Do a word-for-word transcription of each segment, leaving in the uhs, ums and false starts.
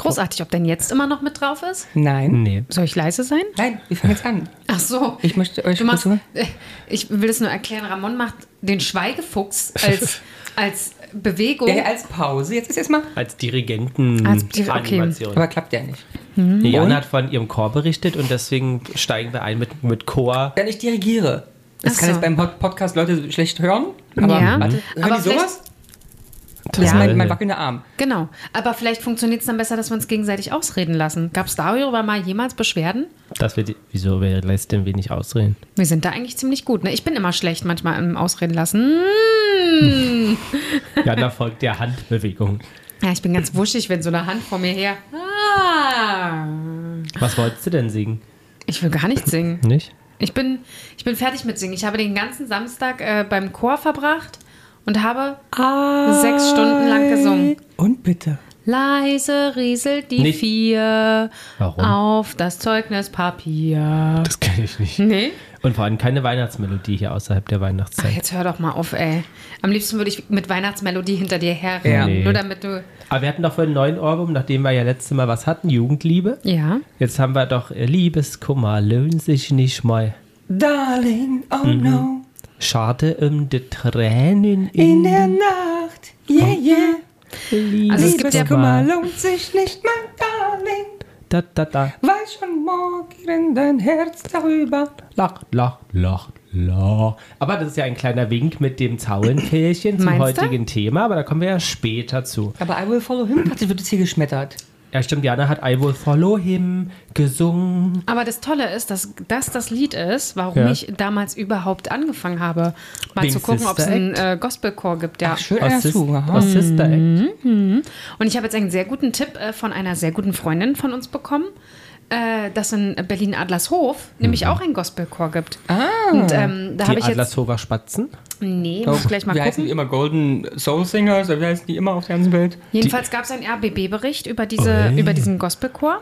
Großartig. Ob denn jetzt immer noch mit drauf ist? Nein. Nee. Soll ich leise sein? Nein, wir fangen jetzt an. Ach so. Ich möchte euch Du machst, kurz- äh, ich will es nur erklären. Ramon macht den Schweigefuchs als, als Bewegung. Ja, als Pause. Jetzt ist erstmal. Als Dirigenten Als Dir- okay. Animation. Aber klappt ja nicht. Nee, Jan Und? hat von ihrem Chor berichtet und deswegen steigen wir ein mit, mit Chor. Wenn ich dirigiere. Das Ach kann so. jetzt beim Pod- Podcast Leute schlecht hören. Aber Ja. warte, hören Aber die vielleicht- sowas? Das ist Ja. mein, mein wackelnder Arm. Genau. Aber vielleicht funktioniert es dann besser, dass wir uns gegenseitig ausreden lassen. Gab es darüber mal jemals Beschwerden? Das wird, wieso, wer lässt denn wenig ausreden? Wir sind da eigentlich ziemlich gut. Ne? Ich bin immer schlecht manchmal im Ausreden lassen. Mm. Jana folgt der Handbewegung. Ja, ich bin ganz wuschig, wenn so eine Hand vor mir her. Ah. Was wolltest du denn singen? Ich will gar nicht singen. Nicht? Ich bin, ich bin fertig mit Singen. Ich habe den ganzen Samstag äh, beim Chor verbracht und habe sechs Stunden lang gesungen. Und bitte. Leise rieselt die Nicht. Vier Warum? auf das Zeugnispapier. Das kenne ich nicht. Nee? Und vor allem keine Weihnachtsmelodie hier außerhalb der Ach, Weihnachtszeit. jetzt hör doch mal auf, ey. Am liebsten würde ich mit Weihnachtsmelodie hinter dir herrennen. Ja. Nee. Nur damit du... Aber wir hatten doch vorhin einen neuen Ohrwurm, nachdem wir ja letztes Mal was hatten, Jugendliebe. Ja. Jetzt haben wir doch äh, Liebeskummer, lohnt sich nicht mal. Darling, oh Mhm. no. Schade um die Tränen in, In der Nacht. Yeah, yeah. Also es gibt ja- Liebeskummer lohnt sich nicht, mein Darling. Da, da, da. Weiß schon morgen dein Herz darüber. Lach, lach, lach, lach. Aber das ist ja ein kleiner Wink mit dem Zaulenfählchen zum Meinst du? heutigen Thema, aber da kommen wir ja später zu. Aber I Will Follow Him, plötzlich wird es hier geschmettert. Ja, stimmt, Jana hat I Will Follow Him gesungen. Aber das Tolle ist, dass das das Lied ist, warum Ja. ich damals überhaupt angefangen habe, mal Wegen zu gucken, ob es Sister einen Act? äh, Gospelchor gibt. Ja. Ach, schön, Aus, hast Sis du. aha. aus Sister Act. Und ich habe jetzt einen sehr guten Tipp äh, von einer sehr guten Freundin von uns bekommen, äh, dass in Berlin-Adlershof nämlich auch einen Gospelchor gibt. Ah. Und ähm, da habe Die ich jetzt... Adlershofer Spatzen. Nee, muss ich gleich mal Wie heißen die gucken. immer? Golden Soul Singers? Oder wie heißen die immer auf der ganzen Welt? Jedenfalls gab es einen R B B-Bericht über, diese, Ui. über diesen Gospelchor.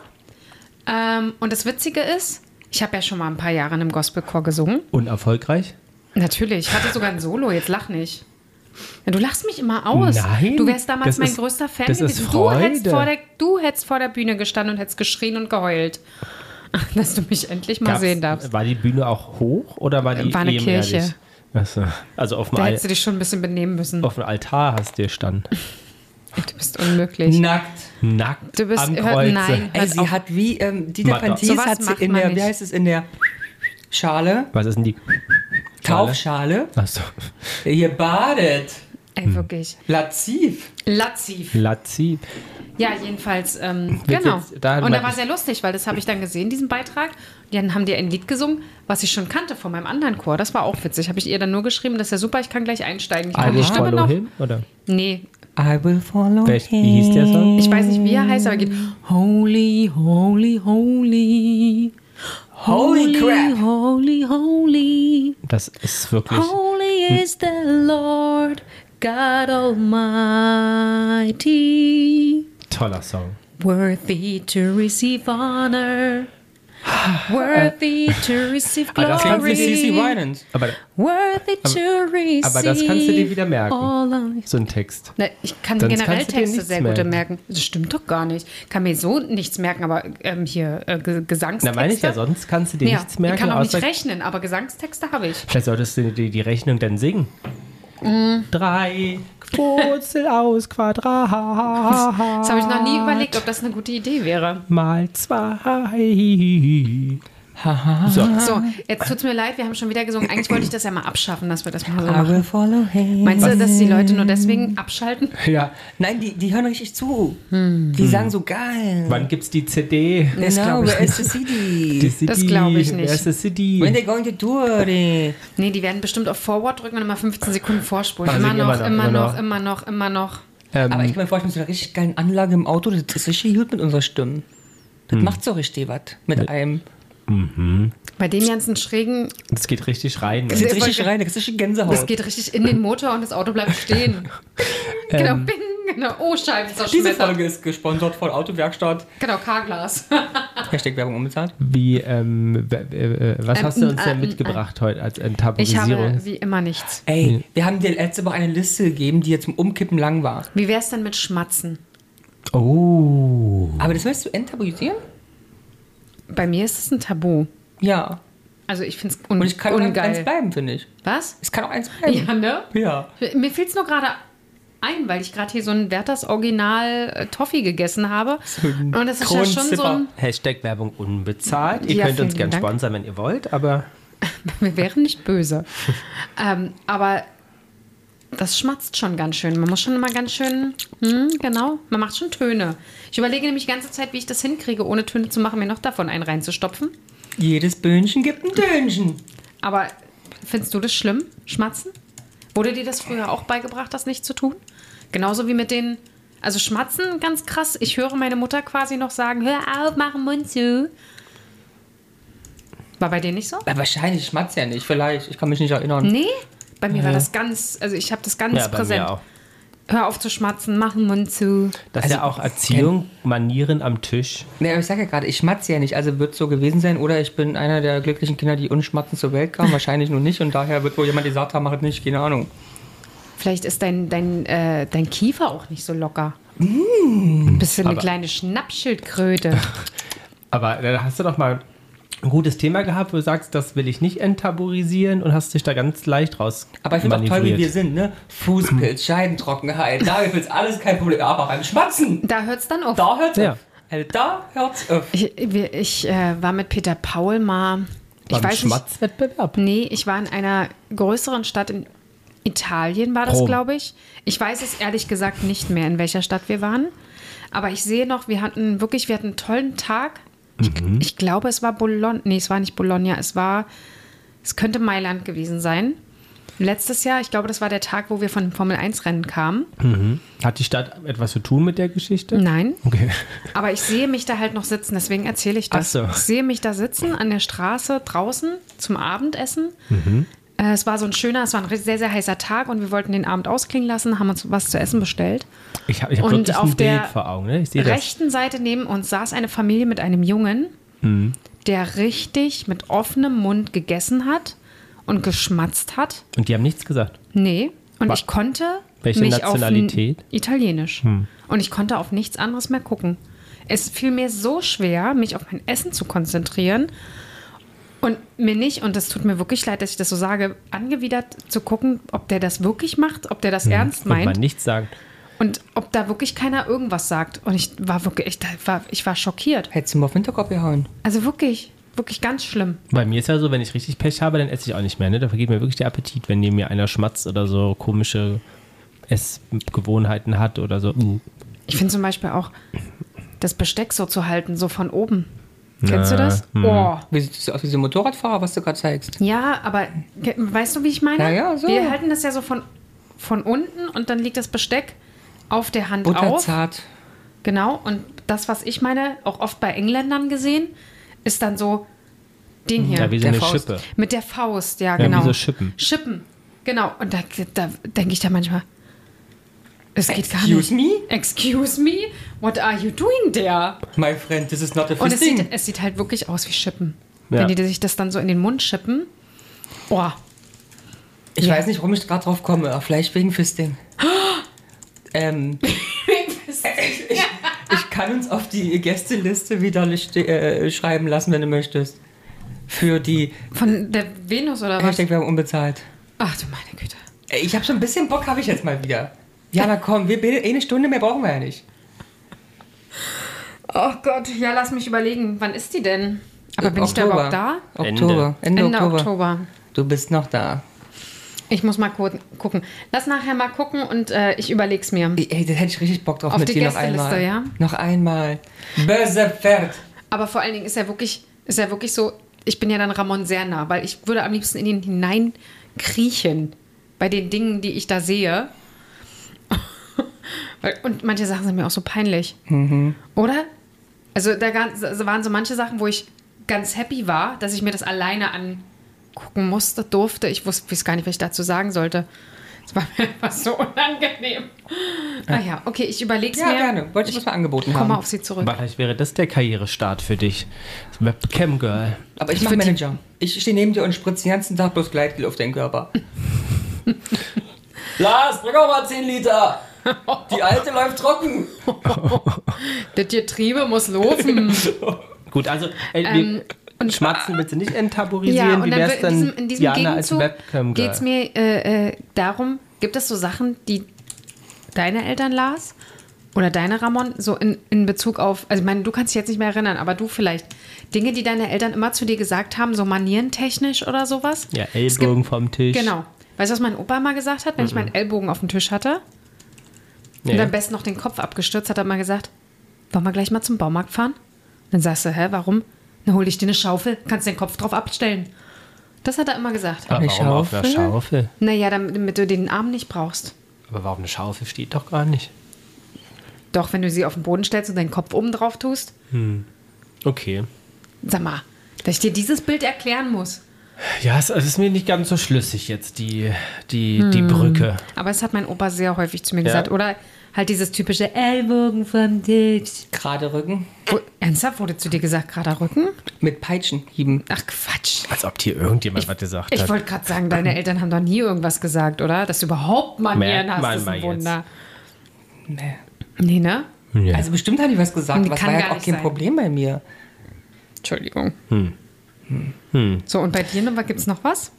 Ähm, und das Witzige ist, ich habe ja schon mal ein paar Jahre in einem Gospelchor gesungen. Unerfolgreich. Natürlich, ich hatte sogar ein Solo, jetzt lach nicht. Ja, du lachst mich immer aus. Nein, du wärst damals das mein ist- größter Fan das ist gewesen. Du hättest, Freude. vor der, du hättest vor der Bühne gestanden und hättest geschrien und geheult. Dass du mich endlich mal Gab's- sehen darfst. War die Bühne auch hoch oder war die War eine ebenerdig? Kirche. Achso. Also auf dem, Da Al hättest du dich schon ein bisschen benehmen müssen. auf dem Altar hast du gestanden. Du bist unmöglich. Nackt. Nackt Du bist- am hör- Kreuze. nein. Ey, Hört sie auf. hat wie ähm, Dieter Mach doch. Pantis Sowas hat sie macht in man der, wie nicht. heißt es, in der Schale, Was ist denn die? Taufschale, Achso. hier badet. Ey, wirklich. Laziv. Laziv. Lazzi. Ja, jedenfalls, ähm, Willst genau. jetzt- da- und da war sehr lustig, weil das habe ich dann gesehen, diesen Beitrag. Die dann haben die ein Lied gesungen, was ich schon kannte von meinem anderen Chor. Das war auch witzig. Habe ich ihr dann nur geschrieben, das ist ja super, ich kann gleich einsteigen. Ich I kann will die Stimme follow noch. him, oder? Nee, I will follow Welch, wie hieß der Song? ich weiß nicht, wie er heißt, aber geht Holy, holy, holy. Holy crap. Holy, holy. Das ist wirklich. Holy is the Lord God Almighty. Toller Song. Worthy to receive honor. Worthy to receive Ah, das kannst Kennst du C C glory. Winans? Aber Worthy to receive. aber das kannst du dir wieder merken. all honor. so ein Text. Ne, ich kann Sonst generell kannst du dir Texte nichts sehr gut merken. merken. Das stimmt doch gar nicht. Kann mir so nichts merken, aber ähm, hier äh, Ge- Na, Gesangstexte. meine ich ja, sonst kannst du dir Ja, nichts merken. ich kann auch nicht außer- rechnen, aber Gesangstexte habe ich. Vielleicht solltest du die, die Rechnung dann singen. Mm. Drei Wurzel aus Quadrat Das habe ich noch nie überlegt, ob das eine gute Idee wäre. mal zwei. So. So, jetzt tut's mir leid, wir haben schon wieder gesungen. Eigentlich wollte ich das ja mal abschaffen, dass wir das mal so I machen. will follow him. Meinst du, dass die Leute nur deswegen abschalten? Ja. Nein, die, die hören richtig zu. Hm. Die sagen so geil. Wann gibt's die C D? Das Genau, glaub ich where is the C Die D? C D. Das glaub ich nicht. Wer ist die C D? When they going to do it? Nee, die werden bestimmt auf Forward drücken und immer fünfzehn Sekunden vorspulen. Ah, Immer singen noch, immer immer noch, noch, immer noch, immer noch. Ähm, Aber ich kann mir vorstellen, mit so einer richtig geilen Anlage im Auto, das ist richtig gut mit unserer Stimme. Das Hm. macht so richtig was mit einem. Bei den ganzen schrägen, das geht richtig rein. Das Ne? geht wollte- richtig rein, das ist richtig Gänsehaut. das geht richtig in den Motor und das Auto bleibt stehen. genau, bing, genau. Oh, Scheiben Diese zerschmettert. Folge ist gesponsert von Autowerkstatt. Genau, K-Glas. Hashtag Werbung unbezahlt. Wie, ähm, w- äh, was Ähm, hast du uns denn ähm, mitgebracht heute als Ich Enttabuisierung? habe wie immer nichts. Ey, wir haben dir letzte Woche eine Liste gegeben, die jetzt zum Umkippen lang war. Wie wär's denn mit Schmatzen? Oh. Aber das willst du enttabuisieren? Bei mir ist es ein Tabu. Ja. Also ich finde es un Und ich kann auch eins ungeil. bleiben, finde ich. Was? Es kann auch eins bleiben. Ja, ne? Ja. Mir fiel es nur gerade ein, weil ich gerade hier so ein Werthers Original äh, Toffee gegessen habe. So ein Und das ist ja schon so ein... Hashtag Werbung unbezahlt. Ihr Ja, könnt uns vielen gern Dank. sponsern, wenn ihr wollt, aber Wir wären nicht böse. ähm, aber das schmatzt schon ganz schön. Man muss schon immer ganz schön... Hm, genau. Man macht schon Töne. Ich überlege nämlich die ganze Zeit, wie ich das hinkriege, ohne Töne zu machen, mir noch davon einen reinzustopfen. Jedes Böhnchen gibt ein Tönchen. Aber findest du das schlimm, schmatzen? Wurde dir das früher auch beigebracht, das nicht zu tun? Genauso wie mit den... Also schmatzen, ganz krass. Ich höre meine Mutter quasi noch sagen, hör auf, mach den Mund zu. War bei dir nicht so? Ja, wahrscheinlich schmatzt ja nicht, vielleicht. Ich kann mich nicht erinnern. Nee, bei mir war das ganz... Also ich habe das ganz ja, bei präsent. mir auch. Hör auf zu schmatzen, mach den Mund zu. Das ist Also, ja auch Erziehung, Manieren am Tisch. Nee, aber ich sage ja gerade, ich schmatze ja nicht. Also wird es so gewesen sein. Oder ich bin einer der glücklichen Kinder, die unschmatzend zur Welt kamen. Wahrscheinlich nur nicht. Und daher wird wohl jemand gesagt haben, mach es nicht. Keine Ahnung. Vielleicht ist dein, dein, äh, dein Kiefer auch nicht so locker. Mm, Bist du eine aber- kleine Schnappschildkröte. Aber da hast du doch mal ein gutes Thema gehabt, wo du sagst, das will ich nicht enttabuisieren und hast dich da ganz leicht raus Aber ich finde auch toll, wie wir manövriert. sind, ne? Fußpilz, Scheidentrockenheit, Nagelpilz, alles kein Problem. Aber beim Schmatzen, Da hört's dann auf. da hört's Ja. auf. Also da hört's auf. Ich, wir- ich äh, war mit Peter Paul mal... Ich Beim weiß nicht, Schmatzwettbewerb. nee, ich war in einer größeren Stadt in Italien, war das, Rom. glaube ich. Ich weiß es ehrlich gesagt nicht mehr, in welcher Stadt wir waren. Aber ich sehe noch, wir hatten wirklich, wir hatten einen tollen Tag. Ich, ich glaube, es war Bologna. Nee, es war nicht Bologna. Es war, es könnte Mailand gewesen sein. Letztes Jahr, ich glaube, das war der Tag, wo wir von Formel eins Rennen kamen. Hat die Stadt etwas zu tun mit der Geschichte? Nein. Okay. Aber ich sehe mich da halt noch sitzen, deswegen erzähle ich das. Ach so. Ich sehe mich da sitzen an der Straße draußen zum Abendessen. Äh, es war so ein schöner, es war ein sehr, sehr heißer Tag und wir wollten den Abend ausklingen lassen, haben uns was zu essen bestellt. Ich habe ich hab Und wirklich auf ein Bild der vor Augen. Ne? Ich sehe das. rechten Seite neben uns saß eine Familie mit einem Jungen, der richtig mit offenem Mund gegessen hat und geschmatzt hat. Und die haben nichts gesagt. Nee. Und Wa- ich konnte Welche mich Nationalität? auf n- Italienisch. Und ich konnte auf nichts anderes mehr gucken. Es fiel mir so schwer, mich auf mein Essen zu konzentrieren und mir nicht, und das tut mir wirklich leid, dass ich das so sage, angewidert zu gucken, ob der das wirklich macht, ob der das ernst Und man meint nichts sagen. und ob da wirklich keiner irgendwas sagt. Und ich war wirklich, ich war, ich war schockiert. Hättest du mal auf den Hinterkopf gehauen. Also wirklich, wirklich ganz schlimm. Bei mir ist ja so, wenn ich richtig Pech habe, dann esse ich auch nicht mehr. Ne? Da vergeht mir wirklich der Appetit, wenn neben mir einer schmatzt oder so komische Essgewohnheiten hat oder so. Uh. Ich finde zum Beispiel auch, das Besteck so zu halten, so von oben. Kennst du Ja, das? hm. Oh. Wie sieht das aus wie so ein Motorradfahrer, was du gerade zeigst? Ja, aber ge- weißt du, wie ich meine? Ja, ja, so. Wir halten das ja so von, von unten und dann liegt das Besteck auf der Hand auf. Butterzart. Genau. Und das, was ich meine, auch oft bei Engländern gesehen, ist dann so den hier. Ja, wie so Der eine Faust. Schippe. Mit der Faust, ja, Ja, genau. wie so Schippen. Schippen, genau. Und da, da denke ich da manchmal, es geht gar Excuse nicht. me? Excuse me? What are you doing there? My friend, this is not a Und es sieht, fisting. es sieht halt wirklich aus wie Schippen. Ja. Wenn die sich das dann so in den Mund schippen. Boah. Ich Ja. weiß nicht, warum ich gerade drauf komme, aber vielleicht wegen Fisting. ähm, ich, ich kann uns auf die Gästeliste wieder liste- äh, schreiben lassen, wenn du möchtest. Für die Von der Venus oder was? Hashtag Werbung unbezahlt. Ach du meine Güte. Ey, ich habe schon ein bisschen Bock, habe ich jetzt mal wieder. Ja, na komm, wir, eh eine Stunde mehr brauchen wir ja nicht. Oh Gott, ja, lass mich überlegen. Wann ist die denn? Aber bin ich da Oktober. überhaupt da? Oktober, Ende, Ende Oktober. Oktober. Du bist noch da. Ich muss mal gu- gucken. Lass nachher mal gucken und äh, ich überleg's mir. Ey, da hätte ich richtig Bock drauf Auf mit die dir noch Gästeliste, einmal. ja? Noch einmal. Böse Pferd. Aber vor allen Dingen ist er wirklich, ist er wirklich so, ich bin ja dann Ramon sehr nah, weil ich würde am liebsten in ihn hineinkriechen bei den Dingen, die ich da sehe. Weil- Und manche Sachen sind mir auch so peinlich. Oder? Also da ganz- also waren so manche Sachen, wo ich ganz happy war, dass ich mir das alleine angucken musste, durfte. Ich wusste weiß gar nicht, was ich dazu sagen sollte. Es war mir einfach so unangenehm. Naja, okay, ich überlege es Ja, mir. gerne. Wollte ich was mal angeboten Komm mal haben. auf sie zurück. Aber vielleicht wäre das der Karrierestart für dich. Webcam Girl. Aber ich, Ich mach würd die- Manager. Ich stehe neben dir und spritze den ganzen Tag bloß Gleitgel auf deinen Körper. Lars, bring auch mal zehn Liter. Die Alte läuft trocken. Das Getriebe muss laufen. Gut, also äh, Ähm, und Schmatzen willst du nicht enttabuisieren. Ja, und Wie dann wär's wird in dann diesem, in diesem Jana als Gegenzug Webcam geht es mir äh, äh, darum, gibt es so Sachen, die deine Eltern, Lars, oder deine Ramon, so in, in Bezug auf, also ich meine, du kannst dich jetzt nicht mehr erinnern, aber du vielleicht, Dinge, die deine Eltern immer zu dir gesagt haben, so manierentechnisch oder sowas? Ja, Es Ellbogen gibt- vom Tisch. Genau. Weißt du, was mein Opa mal gesagt hat, wenn ich meinen Ellbogen auf dem Tisch hatte Ja, und ja. am besten noch den Kopf abgestürzt, hat er mal gesagt, wollen wir gleich mal zum Baumarkt fahren? Dann sagst du, hä, warum? Dann hol ich dir eine Schaufel, kannst den Kopf drauf abstellen. Das hat er immer gesagt. Aber Eine warum auf einer Schaufel? Schaufel? Naja, damit du den Arm nicht brauchst. Aber warum eine Schaufel steht doch gar nicht. Doch, wenn du sie auf den Boden stellst und deinen Kopf oben drauf tust. Okay. Sag mal, dass ich dir dieses Bild erklären muss. Ja, es, es ist mir nicht ganz so schlüssig jetzt, die, die, die Brücke. Aber es hat mein Opa sehr häufig zu mir Ja? gesagt. Oder halt dieses typische Ellbogen vom Tisch. Gerade Rücken. Wo, ernsthaft wurde zu dir gesagt, gerader Rücken? Mit Peitschenhieben. Ach Quatsch. Als ob hier irgendjemand was gesagt Ich hat. wollte gerade sagen, deine Eltern haben doch nie irgendwas gesagt, oder? Dass du überhaupt Manieren Merkt hast, man ist mal ein jetzt. Wunder. Nee. Nee, ne? Ja. Also bestimmt hat die was gesagt, Nee, aber es kann war gar ja auch nicht kein sein. Problem bei mir. Entschuldigung. Hm. So, und bei dir gibt es noch was?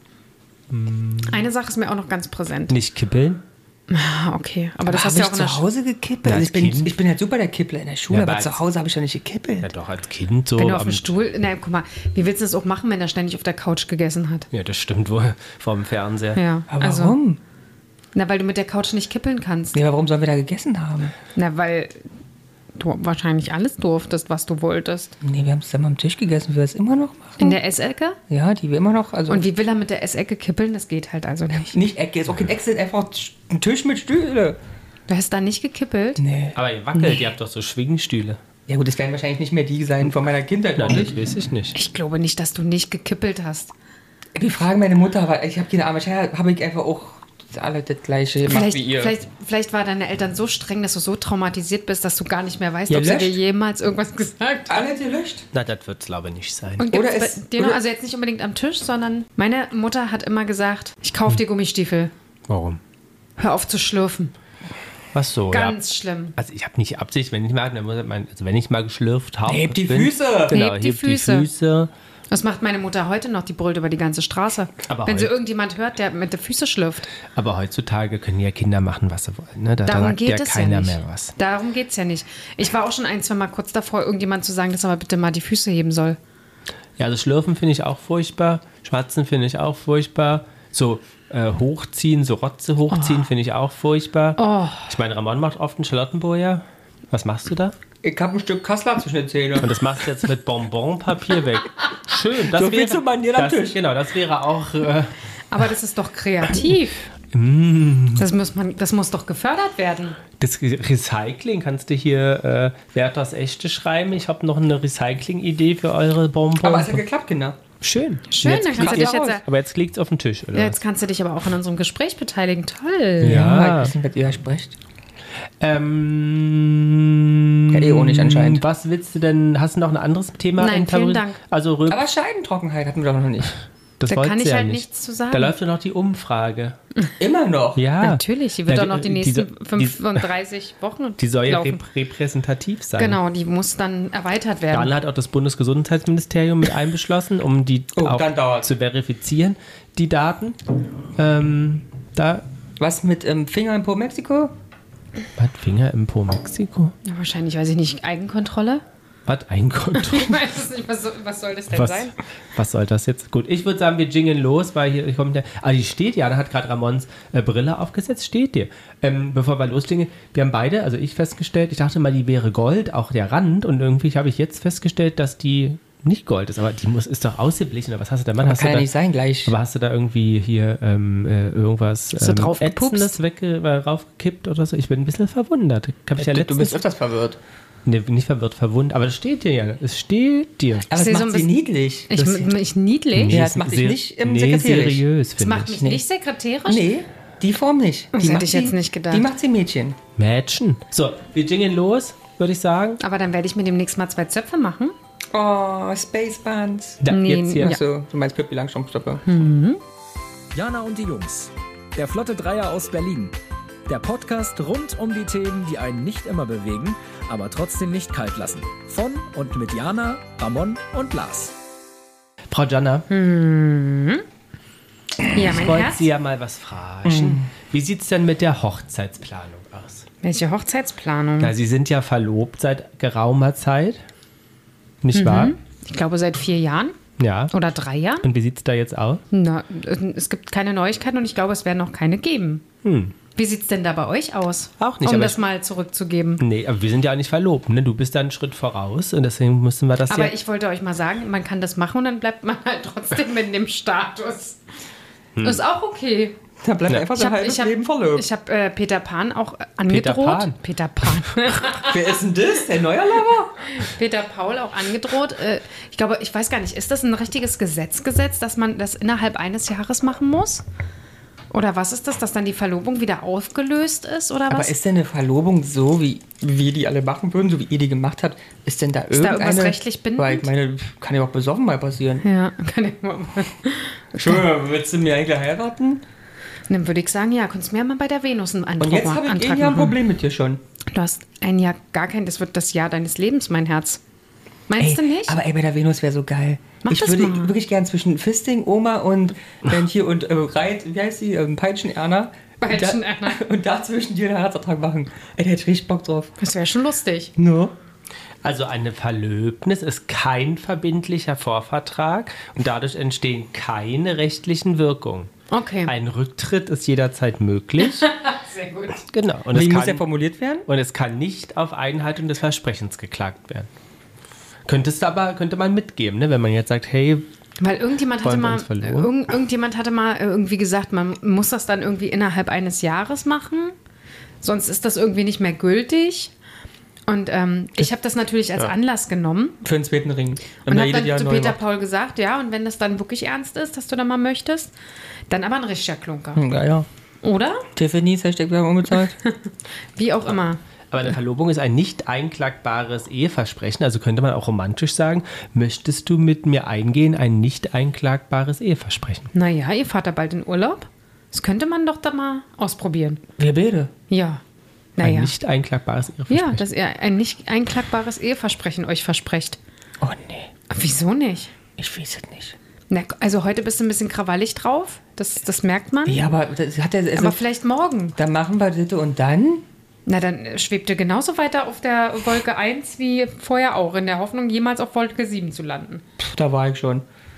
Eine Sache ist mir auch noch ganz präsent. Nicht kippeln? Ah, okay. Aber das Hab hast du ja ich auch in der zu Schule. Hause gekippelt? Ja, Also als ich, bin, Kind. ich bin halt super der Kippler in der Schule, Ja, aber aber zu als- Hause habe ich ja nicht gekippelt. Ja, doch, als Kind so. Wenn du auf am- dem Stuhl. Na, guck mal, wie willst du das auch machen, wenn er ständig auf der Couch gegessen hat? Ja, das stimmt wohl. Vorm Fernseher. Ja. Aber also, warum? Na, weil du mit der Couch nicht kippeln kannst. Nee, aber warum sollen wir da gegessen haben? Na, weil du wahrscheinlich alles durftest, was du wolltest. Nee, wir haben es dann mal am Tisch gegessen, wie wir es immer noch machen. In der Essecke? Ja, die wir immer noch, also Und wie will er mit der Essecke kippeln? Das geht halt also nicht. nicht Ecke, ist auch kein Ecke, ist einfach ein Tisch mit Stühle. Du hast da nicht gekippelt? Nee. Aber ihr wackelt, ihr habt doch so Schwingstühle. Ja gut, das werden wahrscheinlich nicht mehr die sein von meiner Kindheit. Na, noch das nicht. weiß ich nicht. Ich glaube nicht, dass du nicht gekippelt hast. Wir fragen meine Mutter, weil ich habe keine Ahnung, wahrscheinlich habe ich einfach auch alle das gleiche gemacht Vielleicht, wie ihr. vielleicht, vielleicht war deine Eltern so streng, dass du so traumatisiert bist, dass du gar nicht mehr weißt, Ja, ob sie dir löscht. jemals irgendwas gesagt haben. Alle gelöscht. Na, das wird es glaube ich nicht sein. Und Oder gibt's es- bei dir noch, oder- also jetzt nicht unbedingt am Tisch, sondern meine Mutter hat immer gesagt, ich kaufe dir Gummistiefel. Warum? Hör auf zu schlürfen. Was so? Ganz ja. schlimm. Also ich habe nicht Absicht, wenn ich mal, dann muss man, also wenn ich mal geschlürft habe. Hebt die bin, Füße. Genau, Hebt die hebt die Füße. Füße. Das macht meine Mutter heute noch, die brüllt über die ganze Straße. Aber Wenn sie heute- irgendjemand hört, der mit den Füßen schlürft. Aber heutzutage können ja Kinder machen, was sie wollen. Ne? Da, da Darum sagt geht ja es keiner ja nicht. mehr was. Darum geht es ja nicht. Ich war auch schon ein, zwei Mal kurz davor, irgendjemand zu sagen, dass er mal bitte mal die Füße heben soll. Ja, also Schlürfen finde ich auch furchtbar. Schwatzen finde ich auch furchtbar. So äh, hochziehen, so Rotze hochziehen finde ich auch furchtbar. Oh. Ich meine, Ramon macht oft einen Charlottenburger. Was machst du da? Ich habe ein Stück Kassler zwischen den Zähnen. Und das machst du jetzt mit Bonbonpapier weg. Schön. Das So viel zu Manieren am das, Tisch. Genau, das wäre auch... Äh, Aber das ist doch kreativ. Mm. Das muss, man, das muss doch gefördert werden. das Recycling, kannst du hier äh, Werthers Echte schreiben? Ich habe noch eine Recycling-Idee für eure Bonbons. Aber es hat geklappt, Kinder. Schön. Schön, Jetzt dann kannst du liegt- dich jetzt, Aber jetzt liegt es auf dem Tisch, oder? ja, jetzt kannst du dich aber auch an unserem Gespräch beteiligen. Toll. Ja. Ich weiß nicht, was ihr sprecht. Ähm, Ja, eh auch nicht anscheinend. Was willst du denn? Hast du noch ein anderes Thema? Nein, in Tabu- vielen Dank. Also Rück, Aber Scheidentrockenheit hatten wir doch noch nicht. das Da wolltest kann du ich ja halt nicht. nichts zu sagen. Da läuft ja noch die Umfrage. Immer noch. Ja. Natürlich, die wird Ja, doch noch die die- nächsten die- fünfunddreißig Wochen Die soll ja laufen. rep repräsentativ sein. Genau, die muss dann erweitert werden. Dann hat auch das Bundesgesundheitsministerium mit einbeschlossen, um die Oh, auch dann dauert's. zu verifizieren, die Daten. Ähm, da Was mit ähm, Finger in Po Mexiko? hat Finger im Po Mexiko? Ja, wahrscheinlich, weiß ich nicht, Eigenkontrolle? Was ein Konto? Ich weiß es nicht, was, soll- was soll das denn Was, sein? was soll das jetzt? Gut, ich würde sagen, wir jingeln los, weil hier kommt der. Ah, die steht ja, da hat gerade Ramons äh, Brille aufgesetzt, steht dir. Ähm, bevor wir losjingeln, wir haben beide, also ich festgestellt, ich dachte mal, die wäre Gold, auch der Rand, und irgendwie habe ich jetzt festgestellt, dass die nicht Gold ist, aber die muss, ist doch ausgeblichen, oder was hast du da? Mann, hast Kann du ja da, nicht sein gleich. Aber hast du da irgendwie hier ähm, äh, irgendwas du ähm, drauf gepupst? Ätzendes wegge äh, raufgekippt oder so? Ich bin ein bisschen verwundert. Hab ich ja du, du letztens, bist öfters verwirrt. nee, nicht verwirrt, verwundert, aber das steht dir ja. Es steht dir. Aber es sehe so macht ein sie bisschen- niedlich. Ich, Das- ich niedlich? Ja, ist das macht dich sehr- nicht, ähm, nee, sekretärisch. seriös, Das finde macht ich. mich Nee. nicht sekretärisch? Nee, die Form nicht. Das Die hätte macht ich sie, jetzt nicht gedacht. Die macht sie Mädchen. Mädchen. So, wir jingeln los, würde ich sagen. Aber dann werde ich mir demnächst mal zwei Zöpfe machen. Oh, Space Buns. Da, Nee, jetzt hier. ja. Achso, du meinst Pippi Langstrumpfstoffe. Jana und die Jungs. Der Flotte Dreier aus Berlin. Der Podcast rund um die Themen, die einen nicht immer bewegen, aber trotzdem nicht kalt lassen. Von und mit Jana, Ramon und Lars. Frau Jana, Hm. Ja, ich mein wollte Herz. Sie ja mal was fragen. Wie sieht es denn mit der Hochzeitsplanung aus? Welche Hochzeitsplanung? Na, Sie sind ja verlobt seit geraumer Zeit, nicht wahr? Ich glaube seit vier Jahren Ja. oder drei Jahren. Und wie sieht es da jetzt aus? Na, es gibt keine Neuigkeiten und ich glaube, es werden noch keine geben. Wie sieht es denn da bei euch aus? Auch nicht, Um aber das ich- mal zurückzugeben. Nee, aber wir sind ja auch nicht verlobt, ne? Du bist da einen Schritt voraus und deswegen müssen wir das Aber ja... ich wollte euch mal sagen, man kann das machen und dann bleibt man halt trotzdem in dem Status. Ist auch okay. Da bleibt Ja. einfach Ich sein habe halbes ich hab, Leben verlobt. ich hab, äh, Peter Pan auch angedroht. Pan? Peter Pan. Wer ist denn das? Der Neuerlauer? Peter Paul auch angedroht. Äh, ich glaube, ich weiß gar nicht, ist das ein richtiges Gesetz, Gesetz, dass man das innerhalb eines Jahres machen muss? Oder was ist das, dass dann die Verlobung wieder aufgelöst ist? Oder Aber was? ist denn eine Verlobung so, wie wir die alle machen würden, so wie ihr die gemacht habt? Ist denn da da irgendeine... irgendwas rechtlich bindend? Weil ich meine, kann ja auch besoffen mal passieren. Ja, kann ich mal. Entschuldigung, willst du mir eigentlich heiraten? Dann würde ich sagen, ja, kannst du mir mal bei der Venus einen Antrag, Und jetzt habe ich Antrag ein Jahr ein machen. Problem mit dir schon. Du hast ein Jahr gar kein, das wird das Jahr deines Lebens, mein Herz. Meinst du nicht? Aber ey, bei der Venus wäre so geil. Mach ich das würde mal. wirklich gern zwischen Fisting, Oma und dann hier und äh, Reit, wie heißt sie? Ähm, Peitschen-Erna. Peitschen-Erna. Und, da, und dazwischen dir einen Herzertrag machen. Ey, der hätte richtig Bock drauf. Das wäre schon lustig. No. Also eine Verlöbnis ist kein verbindlicher Vorvertrag und dadurch entstehen keine rechtlichen Wirkungen. Okay. Ein Rücktritt ist jederzeit möglich. Sehr gut. Genau. Und Wie es, muss der kann, formuliert werden? und es kann nicht auf Einhaltung des Versprechens geklagt werden. Könntest du aber, könnte man mitgeben, ne? Wenn man jetzt sagt, hey, Weil irgendjemand hatte Wollen wir mal, uns verloren? irgend, irgendjemand hatte mal irgendwie gesagt, man muss das dann irgendwie innerhalb eines Jahres machen, sonst ist das irgendwie nicht mehr gültig. Und ähm, ich habe das natürlich als Ja. Anlass genommen Für den zweiten Ring. und er habe jedes dann Jahr zu neu Peter macht. Paul gesagt, ja, und wenn das dann wirklich ernst ist, dass du da mal möchtest, dann aber ein richtiger Klunker. Hm, Ja, ja. Oder? Tiffany's Hashtag Werbung unbezahlt. Wie auch immer. aber eine Verlobung ist ein nicht einklagbares Eheversprechen, also könnte man auch romantisch sagen, möchtest du mit mir eingehen, ein nicht einklagbares Eheversprechen? Naja, ihr fahrt da bald in Urlaub. Das könnte man doch da mal ausprobieren. Wir beide. Ja. Ein Naja. nicht einklagbares Eheversprechen. Ja, dass ihr ein nicht einklagbares Eheversprechen euch versprecht. Oh nee, Wieso nicht? ich weiß es nicht. Na, also heute bist du ein bisschen krawallig drauf. Das, das merkt man. Ja, aber das hat er. Also, Aber vielleicht morgen. dann machen wir das und dann? Na, dann schwebt ihr genauso weiter auf der Wolke eins wie vorher auch, in der Hoffnung, jemals auf Wolke sieben zu landen. Pff, da war ich schon.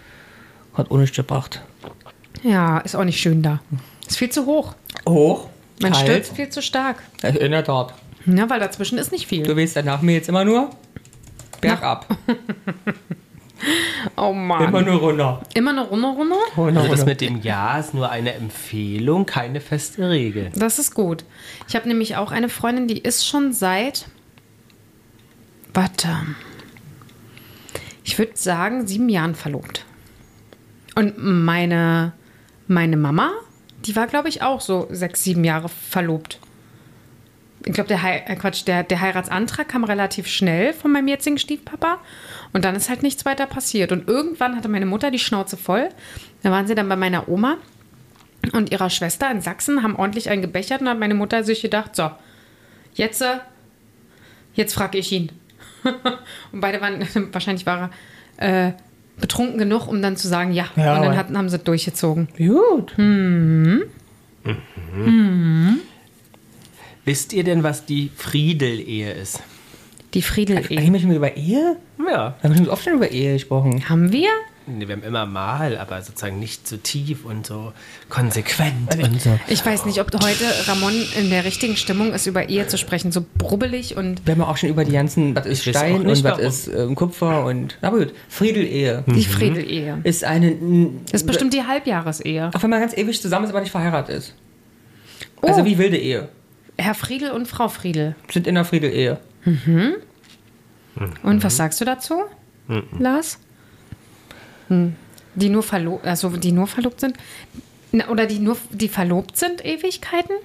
Hat ohne gebracht. Ja, ist auch nicht schön da. Ist viel zu hoch. Hoch. Man kalt. stürzt viel zu stark. Also in der Tat. Ja, weil dazwischen ist nicht viel. Du weißt dann nach mir jetzt immer nur bergab. Oh Mann. Immer nur runter. Immer eine Runde, Runde? runter, Also das runter. mit dem Ja ist nur eine Empfehlung, keine feste Regel. Das ist gut. Ich habe nämlich auch eine Freundin, die ist schon seit, warte, ich würde sagen, sieben Jahren verlobt. Und meine, meine Mama, die war, glaube ich, auch so sechs, sieben Jahre verlobt. Ich glaube, der, Hei- äh, Quatsch, der, der Heiratsantrag kam relativ schnell von meinem jetzigen Stiefpapa. Und dann ist halt nichts weiter passiert. Und irgendwann hatte meine Mutter die Schnauze voll. Da waren sie dann bei meiner Oma und ihrer Schwester in Sachsen, haben ordentlich einen gebechert. Und hat meine Mutter sich gedacht, so, jetzt, äh, jetzt frage ich ihn. Und beide waren, wahrscheinlich war er äh, betrunken genug, um dann zu sagen, ja. Ja, und dann aber- hatten, haben sie durchgezogen. Gut. Wisst ihr denn, was die Friedel-Ehe ist? Die Friedel-Ehe. Eigentlich wir über Ehe? Ja. Wir haben schon oft schon über Ehe gesprochen. Haben wir? Nee, wir haben immer mal, aber sozusagen nicht so tief und so konsequent und so. Ich weiß nicht, ob heute Ramon in der richtigen Stimmung ist, über Ehe zu sprechen. So brubbelig und Wir haben auch schon über die ganzen, was ist Ich weiß Stein auch nicht, und was warum. ist ähm, Kupfer und, na gut, Friedel-Ehe die Friedel-Ehe. ist eine, n- Das ist bestimmt die Halbjahresehe. auch wenn man ganz ewig zusammen ist, aber nicht verheiratet ist. Oh. Also wie wilde Ehe. Herr Friedel und Frau Friedel. Sind in der Friedel-Ehe. Und was sagst du dazu, Lars? Hm. Die nur verlobt, also die nur verlobt sind? Na, oder die nur, die verlobt sind Ewigkeiten?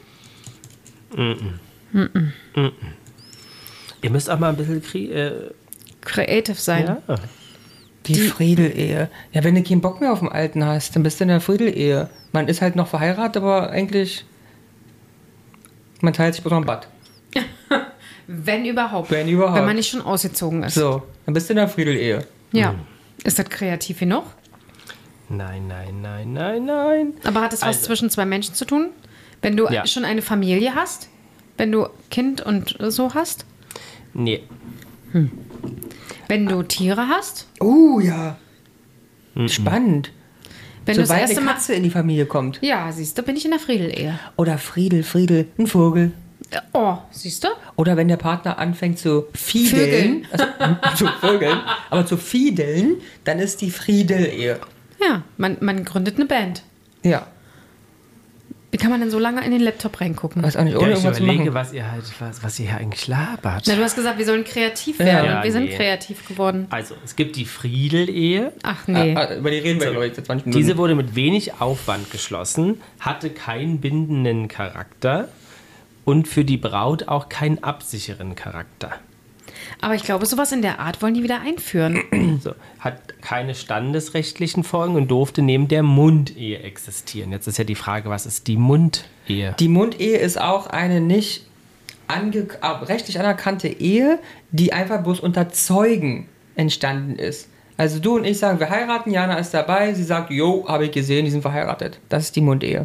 Ihr müsst auch mal ein bisschen krie äh, Creative sein. ja. Die, Friedel-Ehe. Ja, wenn du keinen Bock mehr auf den Alten hast, dann bist du in der Friedel-Ehe. Man ist halt noch verheiratet, aber eigentlich Man teilt sich bloß noch ein Bad. Wenn überhaupt. Wenn überhaupt. Wenn man nicht schon ausgezogen ist. So, dann bist du in der Friedel-Ehe. Ja. Ist das kreativ genug? Nein, nein, nein, nein, nein. Aber hat es was Also- zwischen zwei Menschen zu tun? Wenn du Ja. schon eine Familie hast? Wenn du Kind und so hast? Nee. Wenn du Tiere hast? Oh ja. Spannend. Wenn du das Sobald erste eine Mal... Katze in die Familie kommt. Ja, siehst du, bin ich in der Friedel-Ehe. Oder Friedel, Friedel, ein Vogel. Oh, siehst du? Oder wenn der Partner anfängt zu fiedeln. Also, zu vögeln. Aber zu fiedeln, dann ist die Friedel-Ehe. Ja, man, man gründet eine Band. Ja. Wie kann man denn so lange in den Laptop reingucken? Weiß auch nicht, Ja, ohne ich irgendwas zu überlege, machen. was ihr halt, was, was ihr hier eigentlich labert. Na, du hast gesagt, wir sollen kreativ werden. Ja, und wir sind nee. kreativ geworden. Also, es gibt die Friedel-Ehe. Ach nee. Ah, ah, über die reden wir, glaube ich, seit zwanzig Minuten. Diese wurde mit wenig Aufwand geschlossen, hatte keinen bindenden Charakter und für die Braut auch keinen absichernden Charakter. Aber ich glaube, sowas in der Art wollen die wieder einführen. So, hat keine standesrechtlichen Folgen und durfte neben der Mundehe existieren. Jetzt ist ja die Frage, was ist die Mundehe? Die Mundehe ist auch eine nicht ange äh, rechtlich anerkannte Ehe, die einfach bloß unter Zeugen entstanden ist. Also du und ich sagen, wir heiraten, Jana ist dabei, sie sagt, jo, habe ich gesehen, die sind verheiratet. Das ist die Mundehe.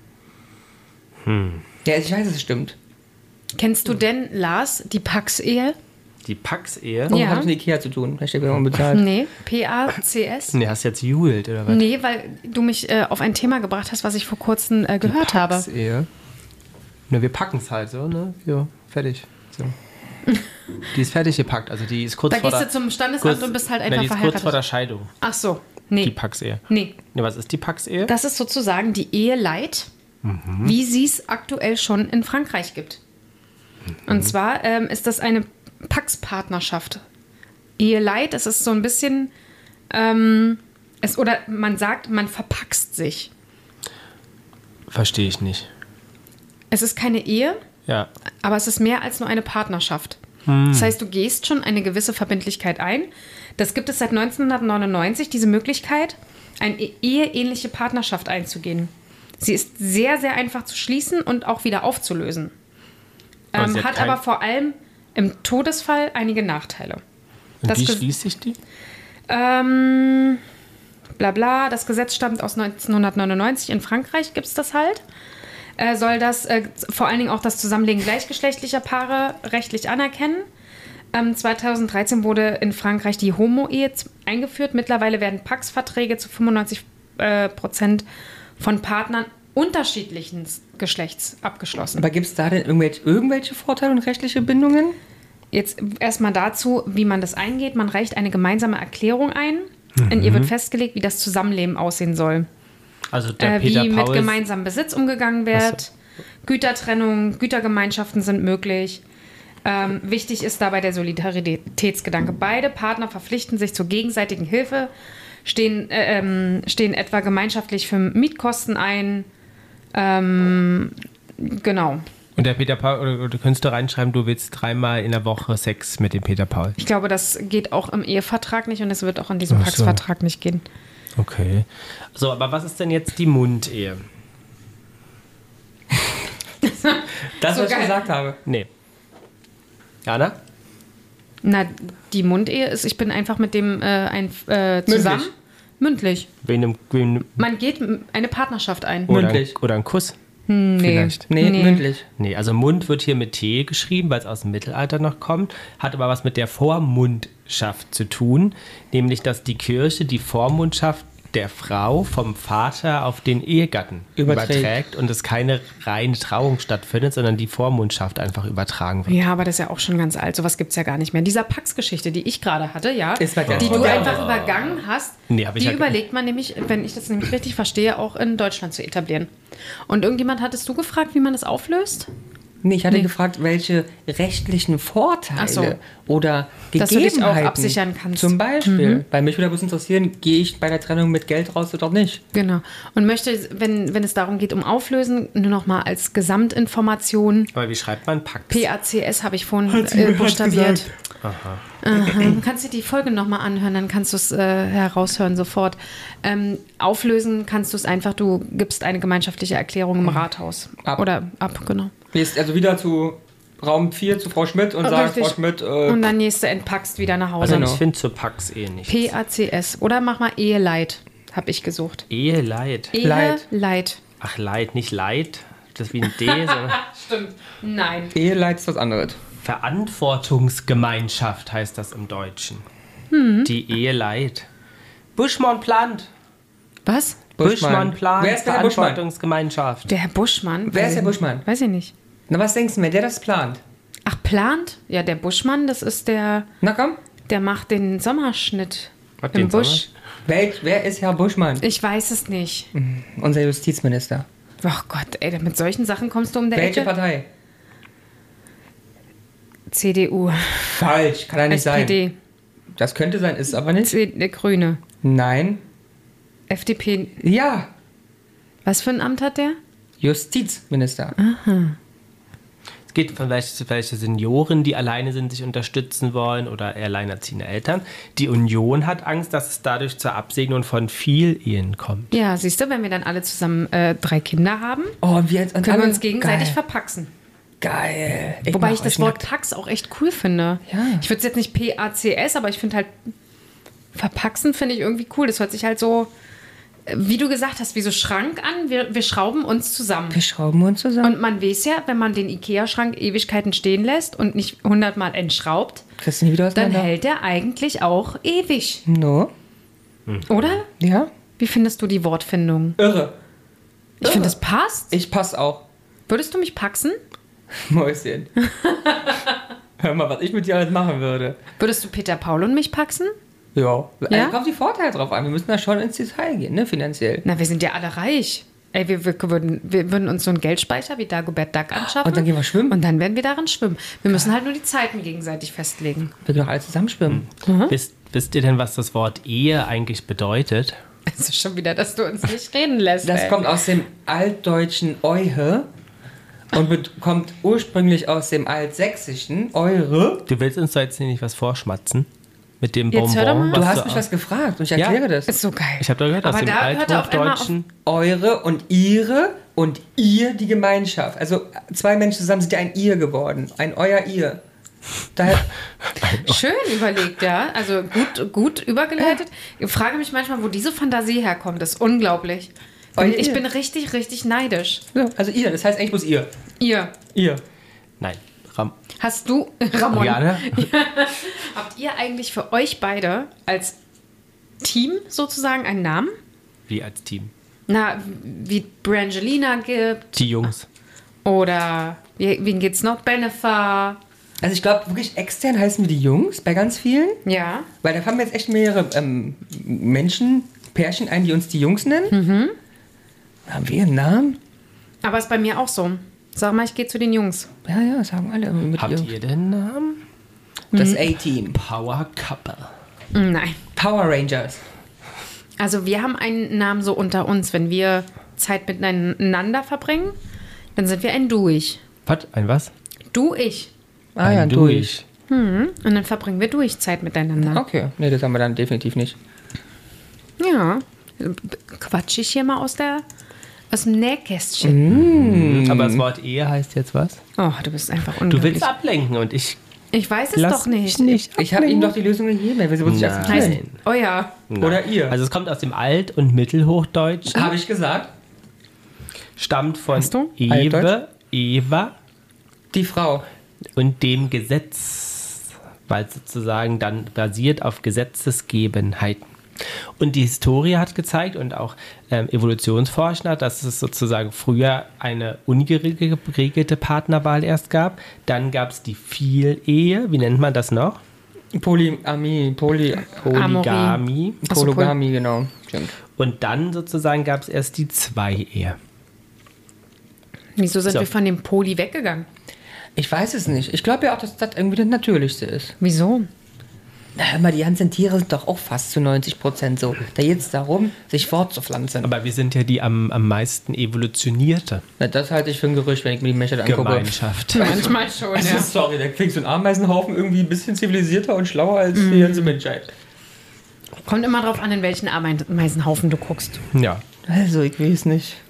Hm. Ja, ich weiß, es stimmt. Kennst du denn, Lars, die Pax-Ehe? Die Pax-Ehe? Oh, Ja. hat es mit Ikea zu tun? Vielleicht steht mir unbezahlt. Nee, P A C S? Ne, hast jetzt jubelt, oder was? Nee, weil du mich äh, auf ein Thema gebracht hast, was ich vor kurzem äh, gehört habe. Pax-Ehe? Ne, wir packen es halt so, ne? Ja, fertig. So. Die ist fertig gepackt, also die ist kurz Da vor gehst der... du zum Standesamt kurz, und bist halt ne, einfach die ist verheiratet. kurz vor der Scheidung, Ach so, nee. die Pax-Ehe. Nee, Ne, was ist die Pax-Ehe? das ist sozusagen die Eheleid, wie sie es aktuell schon in Frankreich gibt. Und zwar ähm, ist das eine Pax-Partnerschaft. Eheleid, das ist so ein bisschen, ähm, es, oder man sagt, man verpaxt sich. Verstehe ich nicht. Es ist keine Ehe, Ja. aber es ist mehr als nur eine Partnerschaft. Das heißt, du gehst schon eine gewisse Verbindlichkeit ein. Das gibt es seit neunzehnhundertneunundneunzig, diese Möglichkeit, eine eheähnliche Partnerschaft einzugehen. Sie ist sehr, sehr einfach zu schließen und auch wieder aufzulösen. Aber Ähm, sie hat hat kein- aber vor allem im Todesfall einige Nachteile. Und Das wie Ges- schließt sich die? Ähm, bla bla, das Gesetz stammt aus neunzehnhundertneunundneunzig. In Frankreich gibt es das halt. Äh, soll das äh, vor allen Dingen auch das Zusammenlegen gleichgeschlechtlicher Paare rechtlich anerkennen. Ähm, zweitausenddreizehn wurde in Frankreich die Homo-Ehe z- eingeführt. Mittlerweile werden Pax-Verträge zu fünfundneunzig äh, Prozent von Partnern unterschiedlichen Geschlechts abgeschlossen. Aber gibt es da denn irgendwelche, irgendwelche Vorteile und rechtliche Bindungen? Jetzt erstmal dazu, wie man das eingeht. Man reicht eine gemeinsame Erklärung ein. In ihr wird festgelegt, wie das Zusammenleben aussehen soll. Also der Äh, wie Peter mit Paul... gemeinsamem Besitz umgegangen wird. Ach Gütertrennung, Gütergemeinschaften sind möglich. Ähm, wichtig ist dabei der Solidaritätsgedanke. Beide Partner verpflichten sich zur gegenseitigen Hilfe, stehen, äh, ähm, stehen etwa gemeinschaftlich für Mietkosten ein. Ähm, genau. Und der Peter Paul, oder du könntest da reinschreiben, du willst dreimal in der Woche Sex mit dem Peter Paul. Ich glaube, das geht auch im Ehevertrag nicht und es wird auch in diesem Ach so. Pax-Vertrag nicht gehen. Okay. So, aber was ist denn jetzt die Mundehe? Das, So was ich geil. gesagt habe. Nee. Jana? Na, die Mundehe ist, ich bin einfach mit dem äh, ein, äh, zusammen. Mündlich. Wen, wen, Man geht m- eine Partnerschaft ein. oder, ein, Mündlich. oder ein Kuss? Nee. Vielleicht. Nee, Nee. mündlich. Nee, also Mund wird hier mit T geschrieben, weil es aus dem Mittelalter noch kommt, hat aber was mit der Vormundschaft zu tun, nämlich dass die Kirche die Vormundschaft der Frau vom Vater auf den Ehegatten Überträgt. überträgt und es keine reine Trauung stattfindet, sondern die Vormundschaft einfach übertragen wird. Ja, aber das ist ja auch schon ganz alt. Sowas gibt es ja gar nicht mehr. Dieser Pax-Geschichte, die ich gerade hatte, ja, Ist halt die ja- du Ja. einfach übergangen hast, Nee, hab ich die ja- überlegt man nämlich, wenn ich das nämlich richtig verstehe, auch in Deutschland zu etablieren. Und irgendjemand hattest du gefragt, wie man das auflöst? Nee, ich hatte Nee. gefragt, welche rechtlichen Vorteile Ach so. oder Dass du dich auch Gegebenheiten absichern kannst. Zum Beispiel. Weil mich würde bloß interessieren, gehe ich bei der Trennung mit Geld raus oder nicht? Genau. Und möchte, wenn, wenn es darum geht, um Auflösen, nur noch mal als Gesamtinformation, Aber wie schreibt man Pax? P A C S habe ich vorhin äh, buchstabiert. Aha. Du kannst dir die Folge nochmal anhören, dann kannst du es äh, heraushören sofort. Ähm, auflösen kannst du es einfach, du gibst eine gemeinschaftliche Erklärung im Rathaus. Ab. Oder ab, genau. Gehst also wieder zu Raum vier zu Frau Schmidt und Oh, sagst, richtig. Frau Schmidt, äh, Und dann gehst du entpackst wieder nach Hause. Also Genau. ich finde zur Pax eh nicht. P A C S. Oder mach mal Eheleid, habe ich gesucht. Eheleid. Eheleid. Leid. Ach, Leid, nicht Leid. Das ist wie ein D, sondern Stimmt. Nein. Eheleid ist was anderes. Verantwortungsgemeinschaft heißt das im Deutschen. Die Eheleid. Buschmann plant. Was? Buschmann plant. Wer ist der Herr Buschmann? Verantwortungsgemeinschaft. Der Herr Buschmann? Wer Weiß ist der ich nicht. Buschmann? Weiß ich nicht. Na, was denkst du mir, der das plant? Ach, plant? Ja, der Buschmann, das ist der, Na komm, der macht den Sommerschnitt Hat im den Busch. Wel wer ist Herr Buschmann? Ich weiß es nicht. Unser Justizminister. Oh Gott, ey, mit solchen Sachen kommst du um der Welche Ecke. Partei? C D U, Falsch, kann er nicht S P D, sein. Das könnte sein, ist aber nicht. C D, Grüne, Nein. F D P. Ja, Was für ein Amt hat der? Justizminister. Es geht von welche, welche Senioren, die alleine sind, sich unterstützen wollen oder alleinerziehende Eltern. Die Union hat Angst, dass es dadurch zur Absegnung von Vielehen kommt. Ja, siehst du, wenn wir dann alle zusammen äh, drei Kinder haben, Oh, und wir jetzt und können wir alle- uns gegenseitig Geil. verpaxen. Geil. Wobei mach ich das euch Wort nackt. Pax auch echt cool finde. Ja. Ich würde es jetzt nicht P A C S, aber ich finde halt, verpaxen finde ich irgendwie cool. Das hört sich halt so, äh, wie du gesagt hast, wie so Schrank an. Wir, wir schrauben uns zusammen. Wir schrauben uns zusammen. Und man weiß ja, wenn man den Ikea-Schrank Ewigkeiten stehen lässt und nicht hundertmal entschraubt, Kriegst du nie wieder dann auseinander? hält der eigentlich auch ewig. No. Oder? Ja. Wie findest du die Wortfindung? Irre. Ich finde, das passt. Ich pass auch. Würdest du mich paxen? Mäuschen. Hör mal, was ich mit dir alles machen würde. Würdest du Peter Paul und mich paxen? Ja. Ja? Also kommt die Vorteile drauf an. Wir müssen da schon ins Detail gehen, ne, finanziell. Na, wir sind ja alle reich. Ey, wir, wir, würden, wir würden uns so einen Geldspeicher wie Dagobert Duck anschaffen. Und dann gehen wir schwimmen. Und dann werden wir darin schwimmen. Wir müssen halt nur die Zeiten gegenseitig festlegen. Wir können doch alle zusammen schwimmen. Wisst, wisst ihr denn, was das Wort Ehe eigentlich bedeutet? Es ist schon wieder, dass du uns nicht reden lässt. Das ey. kommt aus dem altdeutschen Euhe und bet- kommt ursprünglich aus dem altsächsischen Eure. Du willst uns da jetzt nicht was vorschmatzen? Mit dem Jetzt hör doch Bonbon? mal. Du was hast mich au- was gefragt und ich erkläre Ja. das. Ist so geil. Ich habe doch gehört, aus Aber dem da hört er auf einmal auf- Althochdeutschen. Eure und ihre und ihr die Gemeinschaft. Also zwei Menschen zusammen sind ja ein ihr geworden. Ein euer ihr. Daher, Schön überlegt, ja. Also gut, gut übergeleitet. Ich frage mich manchmal, wo diese Fantasie herkommt. Das ist unglaublich. Euer Ich ihr. bin richtig, richtig neidisch. ja, also ihr, das heißt eigentlich bloß ihr. Ihr. Ihr. Nein, Ram Hast du, Ramon, Marianne? habt ihr eigentlich für euch beide als Team sozusagen einen Namen? Wie als Team. Na, wie Brangelina gibt Die Jungs. oder wie- wen geht's noch? Benefa. Also ich glaube wirklich extern heißen wir die Jungs bei ganz vielen. Ja. Weil da fallen mir jetzt echt mehrere ähm, Menschen, Pärchen ein, die uns die Jungs nennen. Mhm. Haben wir einen Namen? Aber ist bei mir auch so. Sag mal, ich gehe zu den Jungs. Ja, ja, sagen alle mit Habt ihr. ihr den Namen? Das A-Team. Power Couple. Nein. Power Rangers. Also wir haben einen Namen so unter uns. Wenn wir Zeit miteinander verbringen, dann sind wir ein Du-Ich. Was? Ein was? Du-Ich. Ah ein ja, durch. Und dann verbringen wir durch Zeit miteinander. Okay, nee, das haben wir dann definitiv nicht. Ja. Quatsch ich hier mal aus der aus dem Nähkästchen. Aber das Wort Ehe heißt jetzt was? Oh, du bist einfach Du unglaublich. willst ablenken und ich Ich weiß es lass doch nicht. mich nicht. Ich habe ihm doch die Lösung gegeben, er will sie wohl nicht Nein. akzeptieren. Heißt, oh ja. Nein. Oder ihr. Also es kommt aus dem Alt- und Mittelhochdeutschen, Habe ich gesagt? stammt von Hast du? Ewe, Altdeutsch? Eva Die Frau. und dem Gesetz, weil es sozusagen dann basiert auf Gesetzesgebenheiten. Und die Historie hat gezeigt und auch ähm, Evolutionsforscher, dass es sozusagen früher eine ungeregelte Partnerwahl erst gab. Dann gab es die Vielehe, wie nennt man das noch? Polyamie, Poly, Polygamie. Ach so, Polygamie, genau. Stimmt. Und dann sozusagen gab es erst die Zwei-Ehe. Wieso sind So. wir von dem Poli weggegangen? Ich weiß es nicht. Ich glaube ja auch, dass das irgendwie das Natürlichste ist. Wieso? Na, hör mal, die ganzen Tiere sind doch auch fast zu neunzig Prozent so. Da geht es darum, sich fortzupflanzen. Aber wir sind ja die am, am meisten evolutionierte Na, das halte ich für ein Gerücht, wenn ich mir die Menschheit angucke. Gemeinschaft. Manchmal schon, Also, ja. sorry, da klingt so ein Ameisenhaufen irgendwie ein bisschen zivilisierter und schlauer als die ganze Menschheit. Kommt immer drauf an, in welchen Ameisenhaufen du guckst. Ja. Also, ich weiß nicht.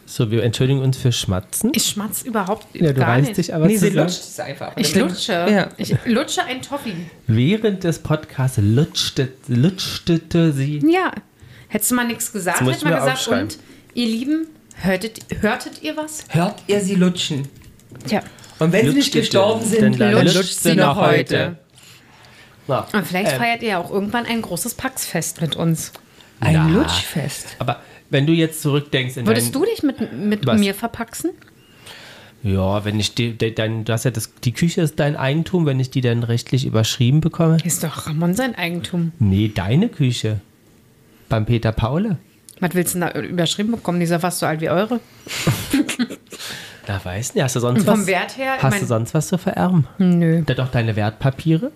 So, wir entschuldigen uns für Schmatzen. Ich schmatz überhaupt Ja, du gar reißt nicht. dich aber Nee, sie zusammen. lutscht es einfach. Ich lutsche. Ja. Ich lutsche ein Toffee. Während des Podcasts lutschte, lutschte sie. Ja. Hättest du mal nichts gesagt, Das muss hätte man ich mir gesagt, aufschreiben. und ihr Lieben, hörtet, hörtet ihr was? Hört ihr sie lutschen? Tja. Und wenn sie nicht Lutschte, gestorben denn sind, leider lutscht lutscht sie noch heute. Na, Und vielleicht ähm, feiert ihr ja auch irgendwann ein großes Paxfest mit uns. ein Na. Lutschfest. Aber wenn du jetzt zurückdenkst in Würdest dein, du dich mit, mit Was? mir verpaxen? Ja, wenn ich die, de, dein, du hast ja das, die Küche ist dein Eigentum, wenn ich die dann rechtlich überschrieben bekomme. Ist doch Ramon sein Eigentum. Nee, deine Küche. Beim Peter Paule. Was willst du denn da überschrieben bekommen? Die ist ja fast so alt wie eure. Na, weiß nicht, hast du sonst Und vom was? Wert her, ich Hast mein- du sonst was zu vererben? Nö. Da doch deine Wertpapiere?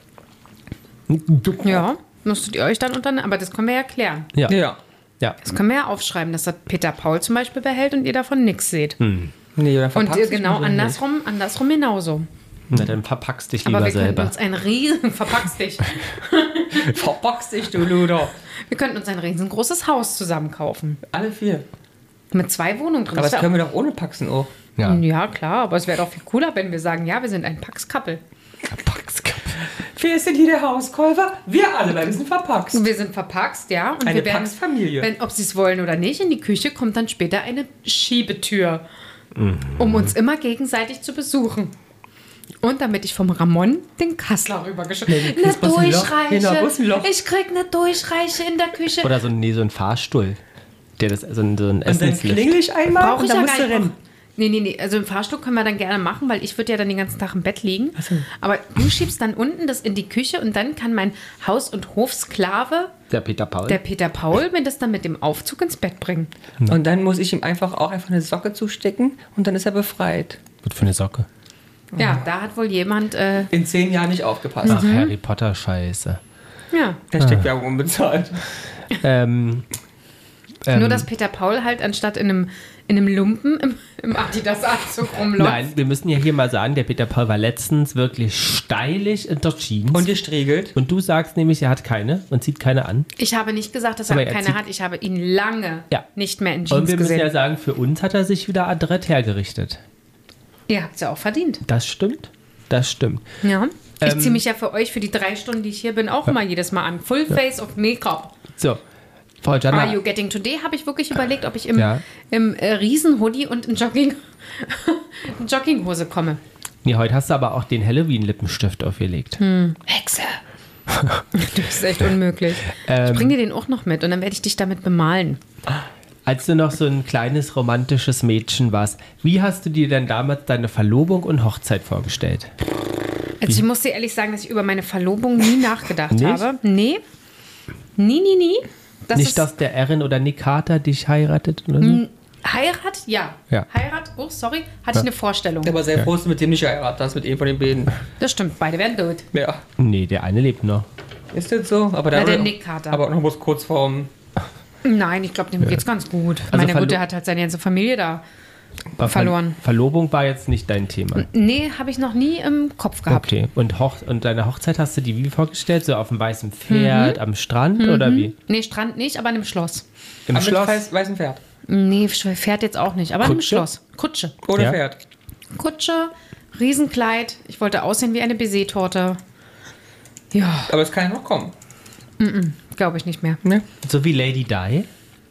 Ja, musstet ihr euch dann unternehmen. Aber das können wir ja klären. Ja. Ja. Ja. ja. Das können wir ja aufschreiben, dass das Peter Paul zum Beispiel behält und ihr davon nichts seht. Hm. Nee, oder Und verpackst ihr dich genau mit so andersrum, andersrum genauso. Na, dann verpackst dich Aber lieber wir könnten selber. uns ein riesen... Verpackst dich. nicht. Verpackst dich, du Luder. Wir könnten uns ein riesengroßes Haus zusammen kaufen. Alle vier. Mit zwei Wohnungen drin. Aber Das das wär- können wir doch ohne Paxen auch. Ja. ja, klar, aber es wäre doch viel cooler, wenn wir sagen, ja, wir sind ein Pax-Couple. Wer ist denn hier der Hauskäufer? Wir alle, weil wir sind verpackt. Wir sind verpaxt, ja. Und Eine wir werden, Pax-Familie. wenn, ob sie es wollen oder nicht, in die Küche kommt dann später eine Schiebetür, Mhm. um uns immer gegenseitig zu besuchen. Und damit ich vom Ramon den Kassler rübergeschoben Nee, du eine kriegst bloß ein Loch. Durchreiche. Genau, bloß ein Loch. Ich krieg eine Durchreiche in der Küche. Oder so ein, nee, so ein Fahrstuhl. Der das, so ein, so ein Und dann Essenslift. klingel ich einmal Brauche und ich dann ja musst gar du nicht. rennen. Nee, nee, nee. Also im Fahrstuhl können wir dann gerne machen, weil ich würde ja dann den ganzen Tag im Bett liegen. Aber du schiebst dann unten das in die Küche und dann kann mein Haus- und Hofsklave, Der Peter Paul. der Peter Paul, mir das dann mit dem Aufzug ins Bett bringen. Und dann muss ich ihm einfach auch einfach eine Socke zustecken und dann ist er befreit. Was für eine Socke. Ja, da hat wohl jemand, äh, In zehn Jahren nicht aufgepasst. Ach, Harry Potter Scheiße. ja. Da steckt Werbung unbezahlt. ähm, ähm, Nur, dass Peter Paul halt anstatt in einem, in einem Lumpen im, im Adidas-Anzug rumläuft. Nein, wir müssen ja hier mal sagen, der Peter Paul war letztens wirklich steilig in der Jeans. Und gestriegelt. Und du sagst nämlich, er hat keine und zieht keine an. Ich habe nicht gesagt, dass er Aber er keine zieht- hat. Ich habe ihn lange Ja. nicht mehr in Und Jeans wir müssen gesehen. ja sagen, für uns hat er sich wieder adrett hergerichtet. Ihr habt es ja auch verdient. Das stimmt. Das stimmt. Ja. Ich Ähm, ziehe mich ja für euch, für die drei Stunden, die ich hier bin, auch immer jedes Mal an. Full Face of Make-up. So, Frau Are Gianna, you getting today? Habe ich wirklich überlegt, ob ich im, Ja. im äh, Riesen-Hoodie und in Jogging, in Jogginghose komme. nee, heute hast du aber auch den Halloween-Lippenstift aufgelegt. Hexe. Du bist echt unmöglich. Ähm. ich bringe dir den auch noch mit und dann werde ich dich damit bemalen. Als du noch so ein kleines romantisches Mädchen warst, wie hast du dir denn damals deine Verlobung und Hochzeit vorgestellt? Also ich muss dir ehrlich sagen, dass ich über meine Verlobung nie nachgedacht Nicht? habe. Nee. Nie, nie, nie. Das Nicht, ist dass der Erin oder Nick Carter dich heiratet oder so? Heirat, ja. Ja. Heirat, oh, sorry, hatte ich eine Vorstellung. Aber sehr froh, dass du mit dem nicht geheiratet hast, mit einem von den beiden. Das stimmt, beide werden tot. Ja. Nee, der eine lebt noch. Ist das so? Aber der, Na, der Nick Carter. Aber auch noch bloß kurz vorm. Nein, ich glaube, dem geht's ganz gut. Also Meine verlo- Mutter hat halt seine ganze Familie da Aber Ver- verloren. Verlobung war jetzt nicht dein Thema. Nee, habe ich noch nie im Kopf gehabt. Okay. Und, Hoch und deine Hochzeit hast du die wie vorgestellt? So auf dem weißen Pferd am Strand oder wie? Nee, Strand nicht, aber in einem Schloss. Im Aber mit Schloss? weiß- weißem Pferd. Nee, Pferd jetzt auch nicht, aber in einem Kutsche? Schloss. Kutsche. Ohne Ja. Pferd. Kutsche, Riesenkleid. Ich wollte aussehen wie eine Baiser-Torte. Ja, Aber es kann ja noch kommen. glaube ich nicht mehr. Ne? So wie Lady Di.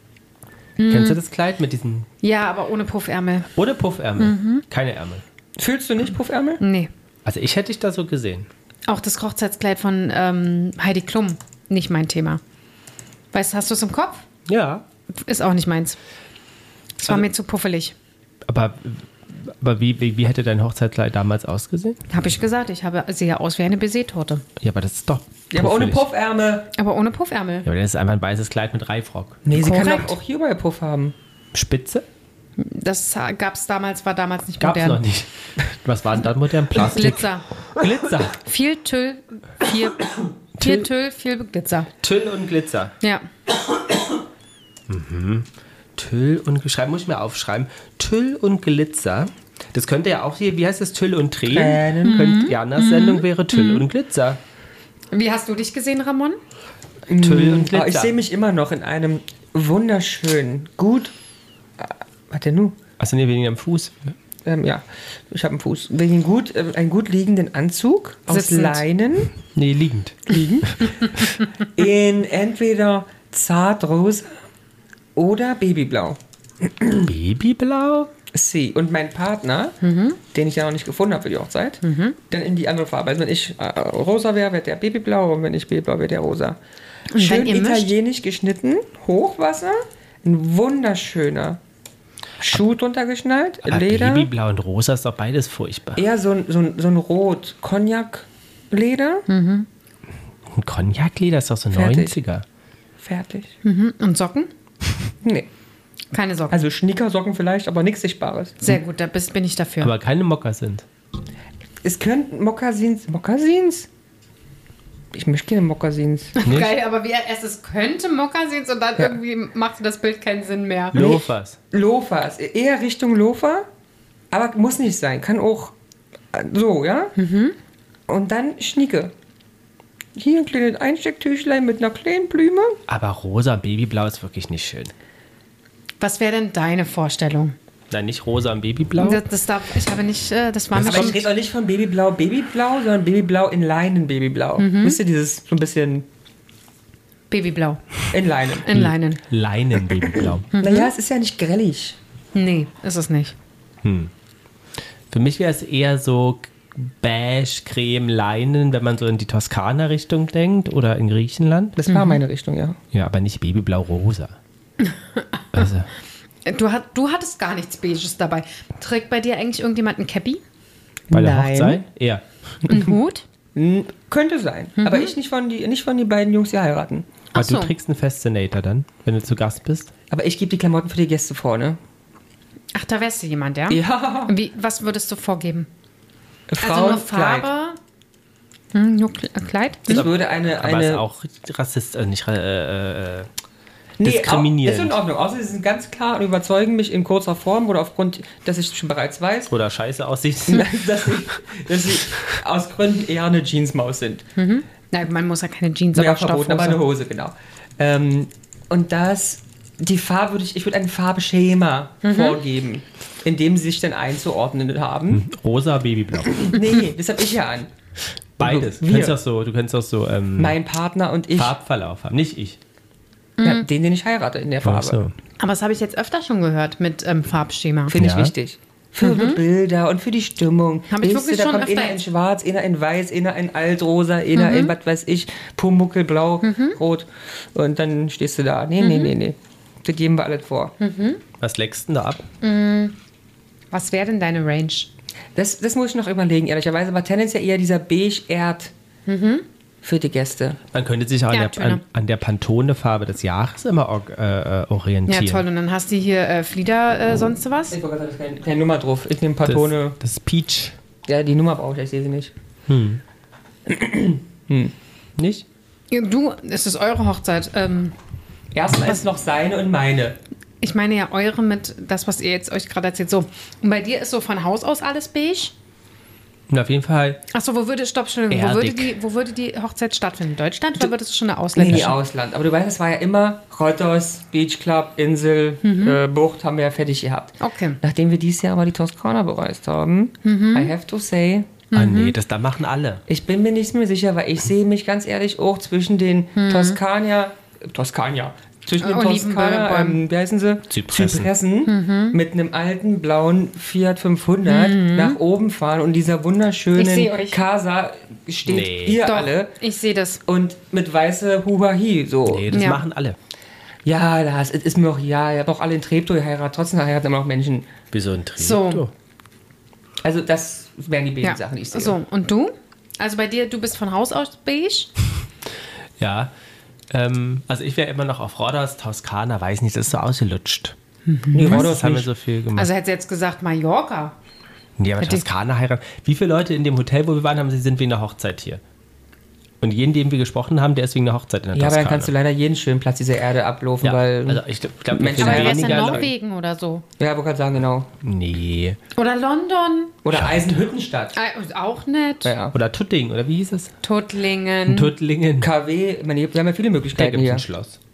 Kennst du das Kleid mit diesen... Ja, aber ohne Puffärmel. Ohne Puffärmel. Keine Ärmel. Fühlst du nicht Puffärmel? Nee. Also ich hätte dich da so gesehen. Auch das Hochzeitskleid von ähm, Heidi Klum. Nicht mein Thema. Weißt du, hast du es im Kopf? Ja. Ist auch nicht meins. Es war Also- mir zu puffelig. Aber, aber wie, wie, wie hätte dein Hochzeitskleid damals ausgesehen? Habe ich gesagt, ich habe, sehe aus wie eine Baiser-Torte. Ja, aber das ist doch Ja, aber ohne puffelig. Puffärmel. Aber ohne Puffärmel. Ja, aber das ist einfach ein weißes Kleid mit Reifrock. Nee, sie kann Korrekt. doch auch hier überall Puff haben. Spitze? Das gab es damals, war damals nicht Gab's modern. noch nicht. Was war denn dann modern? Plastik? Glitzer. Glitzer. Viel Tüll, viel, viel Tüll, viel Glitzer. Tüll und Glitzer. Ja. Tüll und schreiben, muss ich mir aufschreiben. Tüll und Glitzer. Das könnte ja auch hier, wie heißt das? Tüll und Tränen. Tränen. Könnte, Janas Sendung wäre Tüll und Glitzer. Wie hast du dich gesehen, Ramon? Tüll und Aber ich Glitzer. sehe mich immer noch in einem wunderschönen, gut äh, Was denn nun? Achso, nee, wegen am Fuß. Ähm, ja, ich habe einen Fuß. Wegen gut, äh, einen gut liegenden Anzug aus Sitzend. Leinen Nee, liegend. in entweder zartrosa oder babyblau. Babyblau? Sie. Und mein Partner, den ich ja noch nicht gefunden habe für die Hochzeit, dann in die andere Farbe. Also wenn ich äh, rosa wäre, wäre der babyblau und wenn ich babyblau wäre der rosa. Und Schön wenn ihr mischt? italienisch geschnitten, Hochwasser, ein wunderschöner Schuh drunter geschnallt, Aber Leder. Babyblau und Rosa ist doch beides furchtbar. Eher so ein, so ein, so ein Rot Cognac-Leder. Und Cognac-Leder ist doch so Fertig. neunziger. Fertig. Mhm. Und Socken? Nee. Keine Socken. Also Schnickersocken vielleicht, aber nichts Sichtbares. Sehr gut, da bist, bin ich dafür. Aber keine Mokassins. Es könnten Mokassins. Mokassins? Ich möchte keine Mokassins. Nicht? Geil, aber wie erst es könnte Mokassins und dann Ja. irgendwie machte das Bild keinen Sinn mehr. Loafers. Lofas. Eher Richtung Lofer, aber muss nicht sein. Kann auch äh, so, ja? Und dann Schnicke. Hier ein kleines Einstecktüchlein mit einer kleinen Blume. Aber rosa und Babyblau ist wirklich nicht schön. Was wäre denn deine Vorstellung? Nein, nicht rosa und Babyblau. Das, das darf, ich habe nicht, äh, das war mir Aber ich schon. rede auch nicht von Babyblau, Babyblau, sondern Babyblau in Leinen, Babyblau. Wisst ihr, dieses so ein bisschen Babyblau. in Leinen. In Leinen. Leinen-Babyblau. Naja, es ist ja nicht grellig. Nee, ist es nicht. Für mich wäre es eher so beige, creme, Leinen, wenn man so in die Toskana-Richtung denkt oder in Griechenland. Das war meine Richtung, ja. Ja, aber nicht Babyblau-Rosa. Also, Du, hat, du hattest gar nichts Beiges dabei. Trägt bei dir eigentlich irgendjemand ein Cappy? bei der Nein. Hochzeit? Eher. Einen Hut? Hm, könnte sein. Aber ich nicht von, die, nicht von die beiden Jungs, die heiraten. Aber Ach so. du trägst einen Fascinator dann, wenn du zu Gast bist. Aber ich gebe die Klamotten für die Gäste vor, ne? Ach, da wärst du jemand, ja? Ja. Wie, was würdest du vorgeben? Also nur Frauenkleid. Farbe? Hm, nur Kle- Kleid? Ich würde eine... Aber eine ist auch Rassist, äh, nicht äh, äh, Nee, diskriminierend. Auch, ist in Ordnung. Außer sie sind ganz klar und überzeugen mich in kurzer Form oder aufgrund, dass ich schon bereits weiß, oder scheiße aussieht. dass, sie, dass sie aus Gründen eher eine Jeansmaus sind. Nein, man muss ja keine Jeans, Ja, aber verboten, aber eine Stoffhose. Hose, genau. Ähm, und das, die Farbe würde ich, ich würde ein Farbeschema vorgeben, in dem sie sich dann einzuordnen haben. Rosa, Babyblau. Nee, das habe ich ja an. Beides. Du Wir. kannst auch so, du kannst auch so ähm, Mein Partner und ich, Farbverlauf haben. Nicht ich. ja, den, den ich heirate in der Farbe. Ach so. Aber das habe ich jetzt öfter schon gehört mit ähm, Farbschema. Finde Ja. ich wichtig. Für die Bilder und für die Stimmung. Hab ich Weißt wirklich du, da schon kommt öfter einer in jetzt. schwarz, einer in weiß, einer in altrosa, einer in was weiß ich, Pumuckelblau, rot. Und dann stehst du da. Nee, nee, nee, nee. Das geben wir alles vor. Was leckst du denn da ab? Was wäre denn deine Range? Das, das muss ich noch überlegen, ehrlicherweise. Aber tendenziell eher dieser beige-erd für die Gäste. Man könnte sich auch an, Ja, der, an, an der Pantone-Farbe des Jahres immer or, äh, äh, orientieren. Ja, toll. Und dann hast du hier äh, Flieder, äh, sonst was? Ich wollte gerade sagen, da ist keine, keine Nummer drauf. Ich nehme Das, Pantone. das ist Peach. Ja, die Nummer brauche ich, ich sehe sie nicht. Nicht? Ja, Du, es ist eure Hochzeit. Ähm, Erstmal ist noch seine und meine. ich meine ja eure mit das, was ihr jetzt euch gerade erzählt. So, und bei dir ist so von Haus aus alles beige? Und auf jeden Fall, Achso, wo würde, stopp, Entschuldigung, wo würde, Erdig. die, wo würde die Hochzeit stattfinden? In Deutschland oder würde es schon eine Nee, nee, ausländische? Ausland. Aber du weißt, es war ja immer Rottos, Beach Club, Insel, äh, Bucht haben wir ja fertig gehabt. Okay. Nachdem wir dieses Jahr aber die Toskana bereist haben, I have to say, ah nee, das da machen alle. ich bin mir nicht mehr sicher, weil ich sehe mich ganz ehrlich auch zwischen den Toskania, Toskania, zwischen den Toskana, Olivenbäumen. ähm, wie heißen sie? Zypressen. Zypressen, mit einem alten blauen Fiat fünfhundert nach oben fahren und dieser Ich wunderschönen seh euch. Casa steht Nee. ihr Doch, alle ich sehe das. und mit weiße Huahi so. Nee, das Ja. machen alle. Ja, das ist mir auch, ja, ihr habt auch alle in Treptow geheiratet, trotzdem heiraten immer noch Menschen. Wie so ein Trieb. So. Also das wären die beiden Ja. Sachen, die ich sehe. So, und du? Also bei dir, du bist von Haus aus beige? Ja. Ähm, also ich wäre immer noch auf Rodos, Toskana, weiß nicht, das ist so ausgelutscht. Nee, Rodos Das haben wir nicht. so viel gemacht. Also hätte sie jetzt gesagt Mallorca. Nee, aber hätte ich- Toskana heiraten. Wie viele Leute in dem Hotel, wo wir waren, haben sie sind wegen der Hochzeit hier? Und jeden, den wir gesprochen haben, der ist wegen der Hochzeit in der Ja, aber Toskana. dann kannst du leider jeden schönen Platz dieser Erde ablaufen, ja, weil... also ich glaube, Menschen Aber Ja, du wärst in weniger Norwegen oder so. ja, aber kann sagen, genau. Nee. Oder London. Oder Eisenhüttenstadt. Ah, auch nett. Ja, ja. Oder Tutting, oder wie hieß es? Tuttlingen. Tuttlingen. K W, ich meine, wir haben ja viele Da Möglichkeiten gibt es hier. ein Schloss.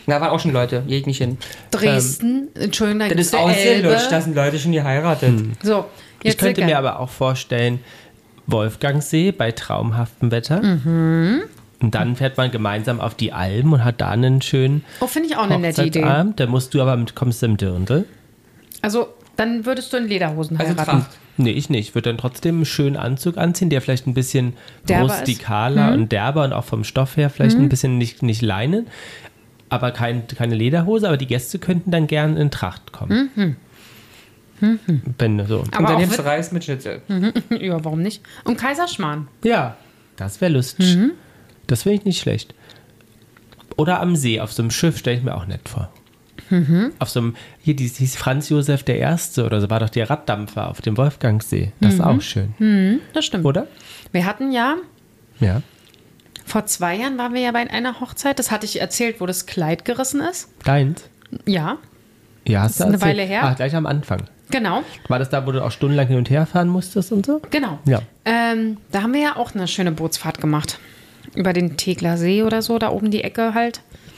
Da waren auch schon Leute, gehe ich nicht hin. Dresden, ähm, Entschuldigung, da Das gibt's ist die Elbe. ausgelöscht, da sind Leute schon geheiratet. Hm. So, ich könnte mir aber auch vorstellen, Wolfgangsee bei traumhaftem Wetter. Mhm. Und dann fährt man gemeinsam auf die Alm und hat da einen schönen Oh, finde ich auch eine nette Idee. Hochzeitsabend. Da musst du aber mit, kommst du im Dirndl. Also, dann würdest du in Lederhosen Also heiraten. Tracht. Nee, ich nicht. Ich würde dann trotzdem einen schönen Anzug anziehen, der vielleicht ein bisschen Derber rustikaler ist. Mhm. und derber und auch vom Stoff her vielleicht Mhm. ein bisschen nicht, nicht Leinen, aber kein, keine Lederhose, aber die Gäste könnten dann gerne in Tracht kommen. Mhm. Mhm. Wenn so. Aber Und dann auch nimmst du mit- Reis mit Schnitzel. Mhm. Ja, warum nicht? Und Kaiserschmarrn. Ja, das wäre lustig. Mhm. Das finde ich nicht schlecht. Oder am See, auf so einem Schiff, stelle ich mir auch nett vor. Mhm. Auf so einem, hier die, hieß Franz Josef der Erste oder so, war doch der Raddampfer auf dem Wolfgangsee. Das ist Mhm. auch schön. Mhm, das stimmt. Oder? Wir hatten ja, Ja. vor zwei Jahren waren wir ja bei einer Hochzeit, das hatte ich erzählt, wo das Kleid gerissen ist. Deins? Ja, Ja, hast Das du ist eine erzählt? Weile her. Ah, gleich am Anfang. genau, War das da, wo du auch stundenlang hin und her fahren musstest und so? genau. Ja. Ähm, da haben wir ja auch eine schöne Bootsfahrt gemacht. Über den Tegler See oder so, da oben die Ecke halt.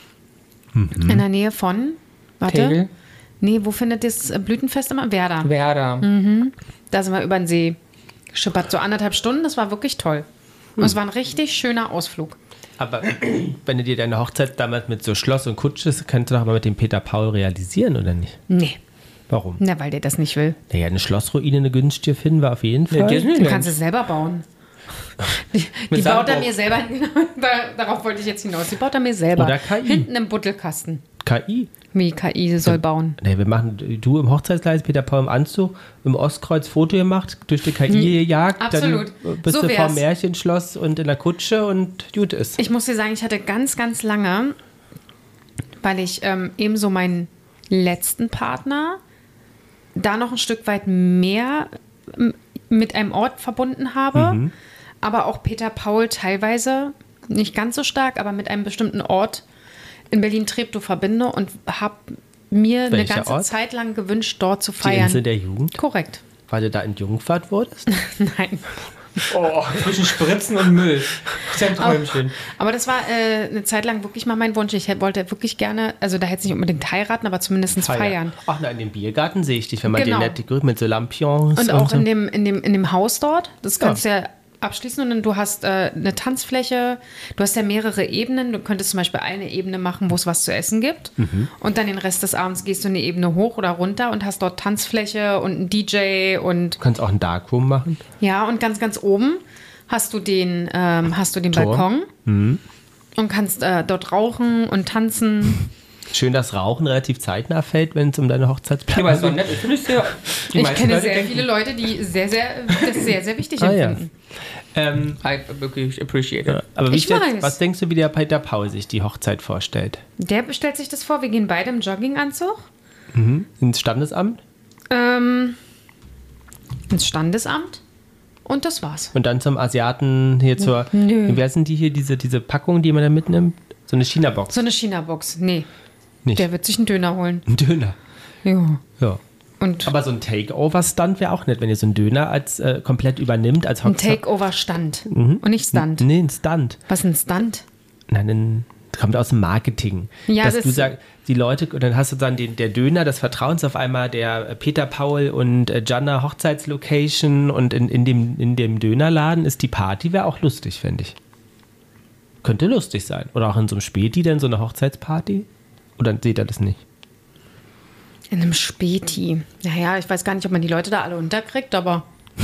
Mhm. In der Nähe von, warte. Tegel? Nee, wo findet das Blütenfest immer? Werder. Werder. Mhm. Da sind wir über den See geschippert, so anderthalb Stunden, das war wirklich toll. Und Hm. es war ein richtig schöner Ausflug. Aber wenn du dir deine Hochzeit damals mit so Schloss und Kutsche, kannst du doch mal mit dem Peter Paul realisieren, oder nicht? Nee, Warum? na, weil der das nicht will. Naja, eine Schlossruine, eine günstige finden wir auf jeden Fall. Du kannst es selber bauen. Die, die Mit baut er Sandburg. mir selber, da, darauf wollte ich jetzt hinaus, die baut er mir selber. Oder K I. Hinten im Buttelkasten. K I. Wie K I soll bauen. Nee, wir machen, du im Hochzeitskleid, Peter Paul im Anzug, im Ostkreuz Foto gemacht, durch die K I gejagt, Absolut. dann bist So du wär's. vom Märchenschloss und in der Kutsche und gut ist. Ich muss dir sagen, ich hatte ganz, ganz lange, weil ich ähm, ebenso meinen letzten Partner da noch ein Stück weit mehr m- mit einem Ort verbunden habe, Mhm. aber auch Peter Paul teilweise, nicht ganz so stark, aber mit einem bestimmten Ort in Berlin-Treptow verbinde und habe mir eine Welcher ganze Ort? Zeit lang gewünscht, dort zu Die feiern. Insel der Jugend, Korrekt. weil du da entjungfert wurdest. Nein. Oh, zwischen Spritzen und Müll. Das ist ja ein Träumchen. Aber das war äh, eine Zeit lang wirklich mal mein Wunsch. Ich hätte- wollte wirklich gerne, also da hätte es nicht unbedingt heiraten, aber zumindest feiern. Ach, na, in dem Biergarten sehe ich dich, wenn man Genau. den nett grüßt mit so Lampions. Und auch so. in dem, in, dem, in dem Haus dort, das Ja. kannst du ja abschließen und dann du hast äh, eine Tanzfläche, du hast ja mehrere Ebenen, du könntest zum Beispiel eine Ebene machen, wo es was zu essen gibt Mhm. und dann den Rest des Abends gehst du eine Ebene hoch oder runter und hast dort Tanzfläche und einen D J und Du kannst auch ein Darkroom machen. ja, und ganz, ganz oben hast du den, ähm, hast du den Tor. Balkon Mhm. und kannst äh, dort rauchen und tanzen. Schön, dass Rauchen relativ zeitnah fällt, wenn es um deine Ja, Hochzeitsplanung aber es war nett. Ich finde es sehr. Die Ich meisten kenne Leute sehr denken, viele Leute, die sehr, sehr, das sehr, sehr wichtig Ah, ja. empfinden. Ähm, I wirklich appreciate it. aber wie Ich stellt- weiß. was denkst du, wie der Peter Paul sich die Hochzeit vorstellt? Der stellt sich das vor, wir gehen beide im Jogginganzug Mhm. Ins Standesamt ähm, ins Standesamt und das war's. und dann zum Asiaten hier zur. Nö. Wie heißen die hier, diese, diese Packung, die man da mitnimmt? So eine China-Box. So eine China-Box. Nee, Nicht. der wird sich einen Döner holen. Ein Döner. Ja. Ja. Und Aber so ein Takeover-Stunt wäre auch nett, wenn ihr so einen Döner als äh, komplett übernimmt als ein Hochzeit. Takeover-Stand Mhm. und nicht Stunt. Nee, ein Stunt. Was ist ein Stunt? Nein, ein, das kommt aus dem Marketing. Ja, dass das- du sagst, die Leute, und dann hast du dann den, der Döner des Vertrauens auf einmal, der äh, Peter Paul und äh, Gianna Hochzeitslocation und in, in, dem, in dem Dönerladen ist die Party, wäre auch lustig, finde ich. Könnte lustig sein. Oder auch in so einem Späti dann so eine Hochzeitsparty? Oder seht ihr das nicht? In einem Späti. Naja, ich weiß gar nicht, ob man die Leute da alle unterkriegt, aber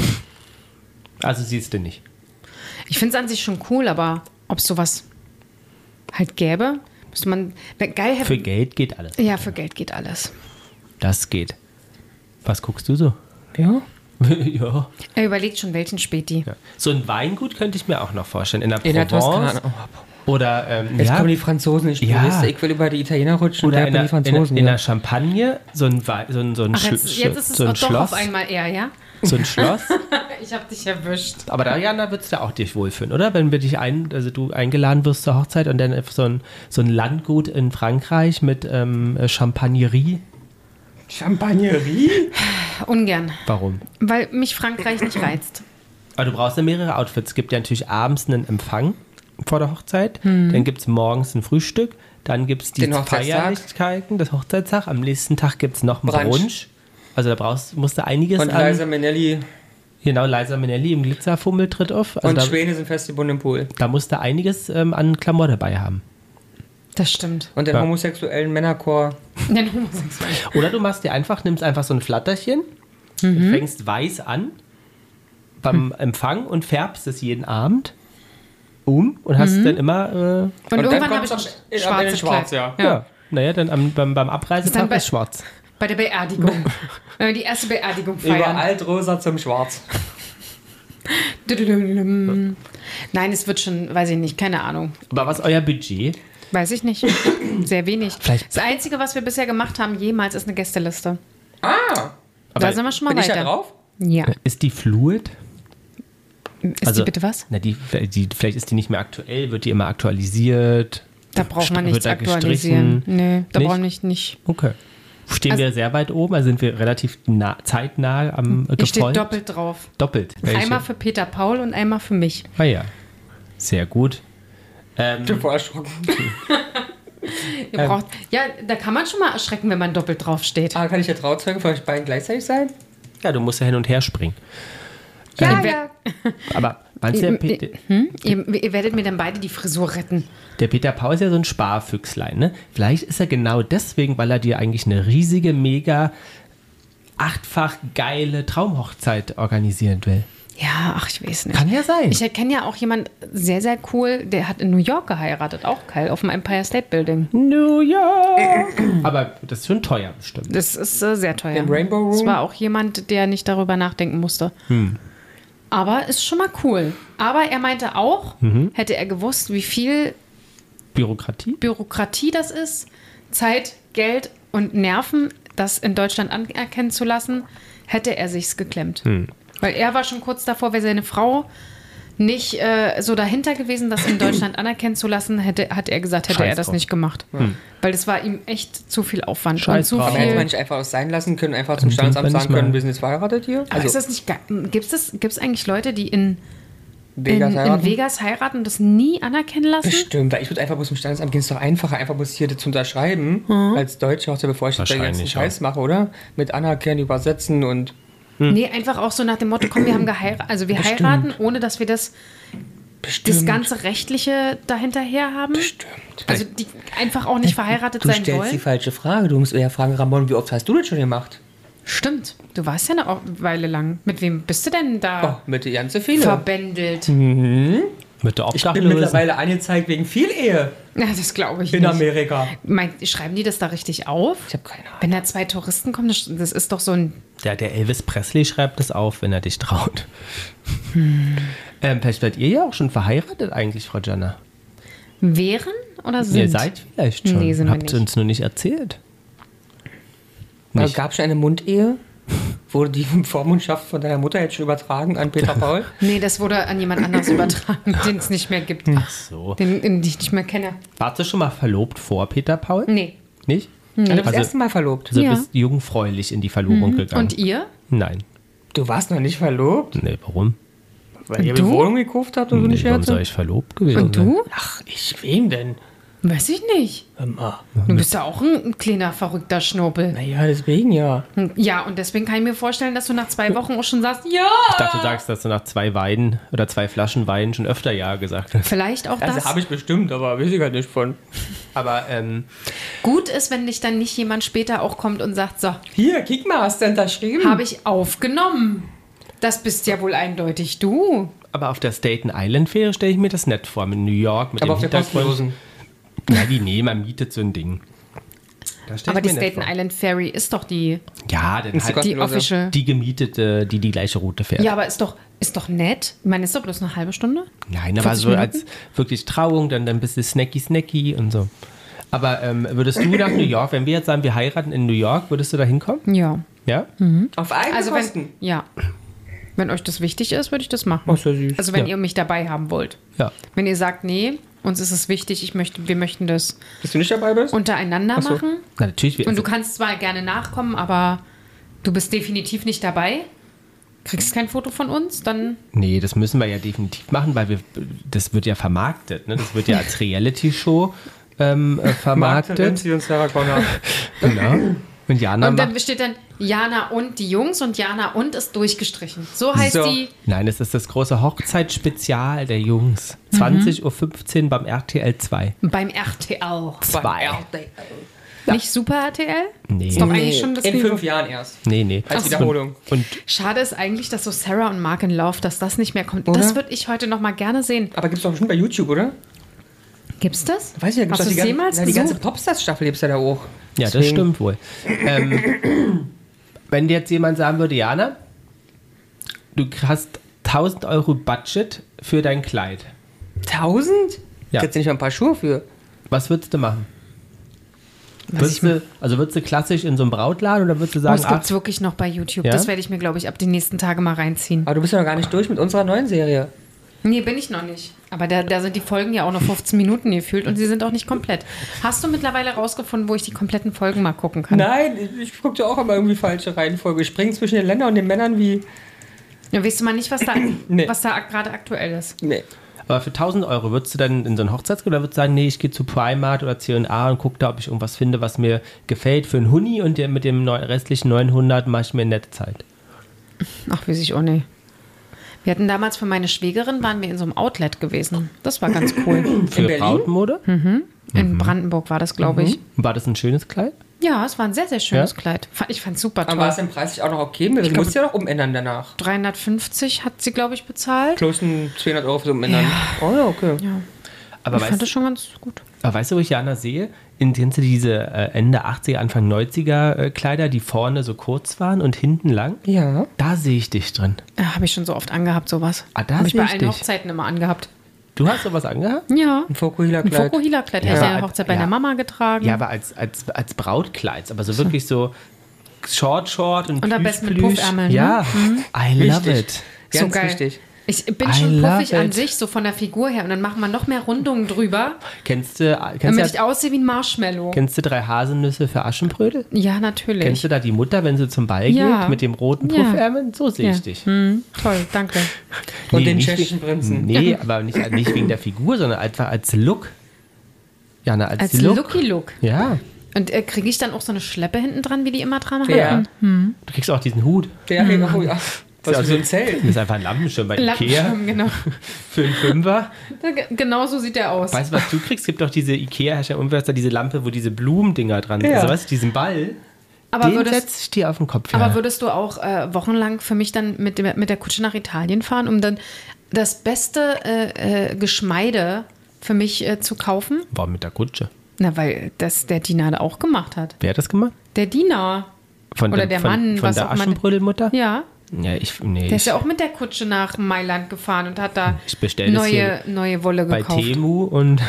Also siehst du nicht. ich finde es an sich schon cool, aber ob es sowas halt gäbe, müsste man. wär Geil Für hätte. Geld geht alles. Ja, für Geld geht alles. Das geht. Was guckst du so? Ja. ja. Er überlegt schon, welchen Späti. ja. So ein Weingut könnte ich mir auch noch vorstellen. In der In der Provence. Toskana. Oh, Oder, ähm, jetzt ja. kommen die Franzosen ins Spiel. Ja. Weißt du, ich will über die Italiener rutschen Oder und in der der, die in, der, Franzosen. in ja. der Champagne, so ein, Wei- so ein, so ein, Ach, Sch jetzt, jetzt ist es so ein doch Schloss. auf einmal er, ja? So ein Schloss. Ich habe dich erwischt. Aber Diana würdest du auch dich wohlfühlen, oder? Wenn wir dich ein, also du eingeladen wirst zur Hochzeit und dann so ein, so ein Landgut in Frankreich mit ähm, Champagnerie. Champagnerie? Ungern. Warum? Weil mich Frankreich nicht reizt. Aber du brauchst ja mehrere Outfits. Es gibt ja natürlich abends einen Empfang vor der Hochzeit. Dann gibt es morgens ein Frühstück. Dann gibt es die Den Hochzeitstag. Feierlichkeiten, das Hochzeitstag. Am nächsten Tag gibt es noch einen Brunch. Brunch. Also da brauchst, musst du einiges Und an... Liza Minnelli Genau, Liza Minnelli im Glitzerfummel tritt auf. Also und da, Schwäne sind festgebunden im Pool. da musst du einiges ähm, an Klamotten dabei haben. Das stimmt. Und den Ja. homosexuellen Männerchor. Den Homosexuellen. Oder du machst dir einfach, nimmst einfach so ein Flatterchen, fängst weiß an beim Empfang und färbst es jeden Abend um und hast dann immer, äh, Und, irgendwann habe kommt's ich am- ein am Ende schwarzes schwarz, Kleid. ja. ja. naja, dann am, beim, beim Abreisetag bei- ist schwarz. Bei der Beerdigung. Wenn wir die erste Beerdigung Über feiern. Altrosa zum Schwarz. Nein, es wird schon, weiß ich nicht, keine Ahnung. Aber was ist euer Budget? Weiß ich nicht. Sehr wenig. Vielleicht- Das Einzige, was wir bisher gemacht haben, jemals, ist eine Gästeliste. Ah, Da sind wir schon mal bin ich weiter. da drauf? Ja. Ist die fluid? Ist Also- die bitte was? Na, die, die, vielleicht ist die nicht mehr aktuell, wird die immer aktualisiert? Da braucht man Wird nichts da aktualisieren. gestrichen? Nee, da Nicht? brauchen wir nicht. nicht. Okay. Stehen Also- wir sehr weit oben, also sind wir relativ nah, zeitnah am äh, Hier steht gefolgt? doppelt drauf. Doppelt. Welche? Einmal für Peter Paul und einmal für mich. Ah ja, sehr gut. Ähm, Ich bin voll erschrocken. Ihr Ähm. braucht, ja, da kann man schon mal erschrecken, wenn man doppelt drauf steht. Ah, kann ich der Trauzeuge von euch beiden gleichzeitig sein? ja, du musst ja hin und her springen. Ja, ja. Aber meinst du, der, Ihr, Peter, hm? ihr, ihr werdet mir dann beide die Frisur retten. der Peter Paul ist ja so ein Sparfüchslein, ne? Vielleicht ist er genau deswegen, weil er dir eigentlich eine riesige, mega, achtfach geile Traumhochzeit organisieren will. Ja, ach, ich weiß nicht. Kann ja sein. Ich kenne ja auch jemand sehr, sehr cool, der hat in New York geheiratet, auch geil, auf dem Empire State Building. New York. Aber das ist schon teuer bestimmt. Das ist äh, sehr teuer. Im Rainbow Room? Das war auch jemand, der nicht darüber nachdenken musste. Aber ist schon mal cool. Aber er meinte auch, hätte er gewusst, wie viel Bürokratie? Bürokratie das ist, Zeit, Geld und Nerven, das in Deutschland anerkennen zu lassen, hätte er sich's geklemmt. Weil er war schon kurz davor, wäre seine Frau nicht äh, so dahinter gewesen, das in Deutschland anerkennen zu lassen, hätte, hat er gesagt, hätte er das Scheiß nicht gemacht. Weil das war ihm echt zu viel Aufwand. Scheiß und zu drauf. Aber hätte man viel. nicht einfach was sein lassen können, einfach zum Dann Standesamt sind wir sagen nicht können, mal- wir sind jetzt verheiratet hier? Aber ist das nicht geil? Gibt es gibt's eigentlich Leute, die in, Vegas in, heiraten? in Vegas heiraten und das nie anerkennen lassen? Bestimmt, weil ich würde einfach bloß zum Standesamt gehen, ist doch einfacher, einfach bloß hier das zu unterschreiben, als Deutsche, auch bevor ich den ganzen Wahrscheinlich, ja. Scheiß mache, oder? Mit anerkennen, übersetzen und Nee, einfach auch so nach dem Motto, komm, wir haben geheiratet, also wir Bestimmt. heiraten, ohne dass wir das, bestimmt. das ganze Rechtliche dahinterher haben. Bestimmt. Also die einfach auch nicht verheiratet Du sein stellst die wollen. falsche Frage. Du musst eher fragen, Ramon, wie oft hast du das schon gemacht? Stimmt, du warst ja eine Weile lang. Mit wem bist du denn Oh, da mit der ganze viele. verbändelt? Mit der Ich bin Obdachlosen. mittlerweile angezeigt wegen viel Ehe Ja, das glaube ich in nicht. Amerika. Meint, schreiben die das da richtig auf? Ich habe keine Ahnung. Wenn da zwei Touristen kommen, das, das ist doch so ein... Der, der Elvis Presley schreibt das auf, wenn er dich traut. Ähm, vielleicht seid ihr ja auch schon verheiratet eigentlich, Frau Janna. Wären oder sind? Ihr seid vielleicht schon. Nee, sind wir Habt nicht. ihr uns nur nicht erzählt. Aber Nicht. gab es schon eine Mundehe? Wurde die Vormundschaft von deiner Mutter jetzt schon übertragen an Peter Paul? Nee, das wurde an jemand anderes übertragen, den es nicht mehr gibt. Ach so. Den, den ich nicht mehr kenne. Warst du schon mal verlobt vor Peter Paul? Nee. Nicht? Du bist das Also- erste Mal verlobt. Also Ja. bist jungfräulich in die Verlobung gegangen. Und ihr? Nein. Du warst noch nicht verlobt? Nee, warum? Weil ihr du? eine Wohnung gekauft habt und so eine Nee, warum soll Scherze? ich verlobt gewesen Und sein? du? Ach, ich, wem denn? Weiß ich nicht. Immer. Du bist ja auch ein, ein kleiner, verrückter Schnurpel. Naja, deswegen ja. Ja, und deswegen kann ich mir vorstellen, dass du nach zwei Wochen auch schon sagst, ja. Ich dachte, du sagst, dass du nach zwei Weinen oder zwei Flaschen Wein schon öfter Ja gesagt hast. Vielleicht auch Also das. habe ich bestimmt, aber weiß ich halt nicht von. Aber, ähm, Gut ist, wenn dich dann nicht jemand später auch kommt und sagt, so, Hier, kick mal, hast du unterschrieben? habe ich aufgenommen. Das bist ja wohl eindeutig du. aber auf der Staten Island Fähre stelle ich mir das nett vor, mit New York, mit aber dem auf der Hintergrund. kostenlosen. Ja, die nehmen, man mietet so ein Ding. Da stell ich Aber die mir nett Staten vor. Island Ferry ist doch die, Ja, dann Ist die halt die Kostenlose. official. die gemietete, die die gleiche Route fährt. Ja, aber ist doch, ist doch nett. Ich meine, ist doch bloß eine halbe Stunde. Nein, aber vierzig so Minuten? als wirklich Trauung, dann, dann bist du snacky, snacky und so. Aber ähm, würdest du nach New York, wenn wir jetzt sagen, wir heiraten in New York, würdest du da hinkommen? Ja. Ja? Auf eigene Also Kosten. wenn, ja. Wenn euch das wichtig ist, würde ich das machen. Oh, ist ja süß. Also wenn Ja. ihr mich dabei haben wollt. Ja. Wenn ihr sagt, nee, uns ist es wichtig, ich möchte, wir möchten das Dass du nicht dabei bist? untereinander so. machen. Na, natürlich. Wir, Und du kannst zwar gerne nachkommen, aber du bist definitiv nicht dabei. Kriegst kein Foto von uns? Dann. Nee, das müssen wir ja definitiv machen, weil wir, das wird ja vermarktet. Ne? Das wird ja als Reality-Show ähm, äh, vermarktet. Renzi und Sarah Connor. Genau. Und Jana Und dann macht, steht dann Jana und die Jungs und Jana und ist durchgestrichen. So heißt So. die. nein, es ist das große Hochzeitsspezial der Jungs. zwanzig Uhr fünfzehn beim R T L zwei. Beim R T L. Zwei. Nicht Super R T L? Nee. Ist doch eigentlich schon das In Niveau. fünf Jahren erst. Nee, nee. Als Wiederholung. Und Schade ist eigentlich, dass so Sarah und Mark in Love, dass das nicht mehr kommt. Oder? Das würde ich heute noch mal gerne sehen. Aber gibt's doch bestimmt bei YouTube, oder? Gibt's das? Weiß ich ja, gibt's Hast doch du die, es gan- jemals na, die ganze gesucht? Popstars-Staffel gibt's ja da auch. ja, das Deswegen- stimmt wohl. ähm, wenn dir jetzt jemand sagen würde, Jana, du hast tausend Euro Budget für dein Kleid. Tausend? Ja. Kriegst du nicht mal ein paar Schuhe für? Was würdest du machen? Was Würdest du, also würdest du klassisch in so einem Brautladen oder würdest du Oh, sagen, das ach, gibt's wirklich noch bei YouTube. Ja? Das werde ich mir, glaube ich, ab den nächsten Tagen mal reinziehen. Aber du bist ja noch gar nicht durch mit unserer neuen Serie. Nee, bin ich noch nicht. Aber da, da sind die Folgen ja auch noch fünfzehn Minuten gefühlt und sie sind auch nicht komplett. Hast du mittlerweile rausgefunden, wo ich die kompletten Folgen mal gucken kann? Nein, ich, ich gucke ja auch immer irgendwie falsche Reihenfolge. Ich springe zwischen den Ländern und den Männern wie. Ja, weißt du mal nicht, was da, Nee. was da gerade aktuell ist. Nee. aber für tausend Euro würdest du dann in so ein Hochzeitskleid oder würdest du sagen, nee, ich gehe zu Primark oder C und A und gucke da, ob ich irgendwas finde, was mir gefällt für einen Huni und der, mit dem neu, restlichen neunhundert mache ich mir eine nette Zeit. Ach, weiß ich auch nicht. Wir hatten damals für meine Schwägerin, waren wir in so einem Outlet gewesen. Das war ganz cool. Für Berlin? Brautmode? In Brandenburg war das, glaube ich. War das ein schönes Kleid? Ja, es war ein sehr, sehr schönes Ja? Kleid. Ich fand es super Aber war es toll. im Preis auch noch okay? Du glaub- musst ja noch umändern danach. dreihundertfünfzig hat sie, glaube ich, bezahlt. Plus ein zweihundert Euro fürs Umändern. Oh ja, okay. Aber Ich fand weißt, das schon ganz gut. aber weißt du, wo ich Jana sehe? In kennst du diese äh, Ende achtziger, Anfang neunziger äh, Kleider, die vorne so kurz waren und hinten lang? Ja. Da sehe ich dich drin. Ja, habe ich schon so oft angehabt, sowas. Ah, da Habe ich seh bei ich allen dich. Hochzeiten immer angehabt. Du hast sowas angehabt? Ja. Ein Ein Fokuhila-Kleid. Fokuhila-Kleid. Ja. Hätte ich Ja, eine Hochzeit bei ja. der Mama getragen. Ja, aber als, als, als Brautkleid. Aber so wirklich so Short, Short und Und am Plüsch, besten mit Plüsch. Puffärmeln, ne? Ja, I love Wichtig. it. So Ganz geil. wichtig. Ich bin I schon love puffig an it. sich, so von der Figur her. Und dann machen wir noch mehr Rundungen drüber, Kennst du, kennst, damit du, ich aussehe wie ein Marshmallow. kennst du drei Haselnüsse für Aschenbrödel? Ja, natürlich. Kennst du da die Mutter, wenn sie zum Ball Ja. geht, mit dem roten Ja. Puffärmeln? So sehe Ja. ich dich. Hm, toll, danke. Und den nicht tschechischen wie- Prinzen. Nee, aber nicht, nicht wegen der Figur, sondern einfach als Look. Jana, als, Als Look. Looky-Look. Ja, Und äh, kriege ich dann auch so eine Schleppe hinten dran, wie die immer dran Ja. halten? du kriegst auch diesen Hut. Der Hm. oh ja. Was für so ein Zelt. Das ist einfach ein Lampenschirm bei Ikea Lampenschirm, genau. für einen Fünfer. Ge- Genau so sieht der aus. Weißt du, was du kriegst? Es gibt doch diese Ikea-Hersteller und da diese Lampe, wo diese Blumendinger dran sind. Ja. Also weißt du, diesen Ball, aber den würdest, setze ich dir auf den Kopf. aber ja. würdest du auch äh, wochenlang für mich dann mit, dem, mit der Kutsche nach Italien fahren, um dann das beste äh, äh, Geschmeide für mich äh, zu kaufen? Warum mit der Kutsche? Na, weil das der Diener auch gemacht hat. Wer hat das gemacht? Der Diener. Von Oder dem, der von, Mann, von was der auch immer- Aschenbrödelmutter? Ja, Ja, ich, nee, der ist ich, ja auch mit der Kutsche nach Mailand gefahren und hat da Ich bestell das neue, hier neue Wolle bei gekauft. Temu und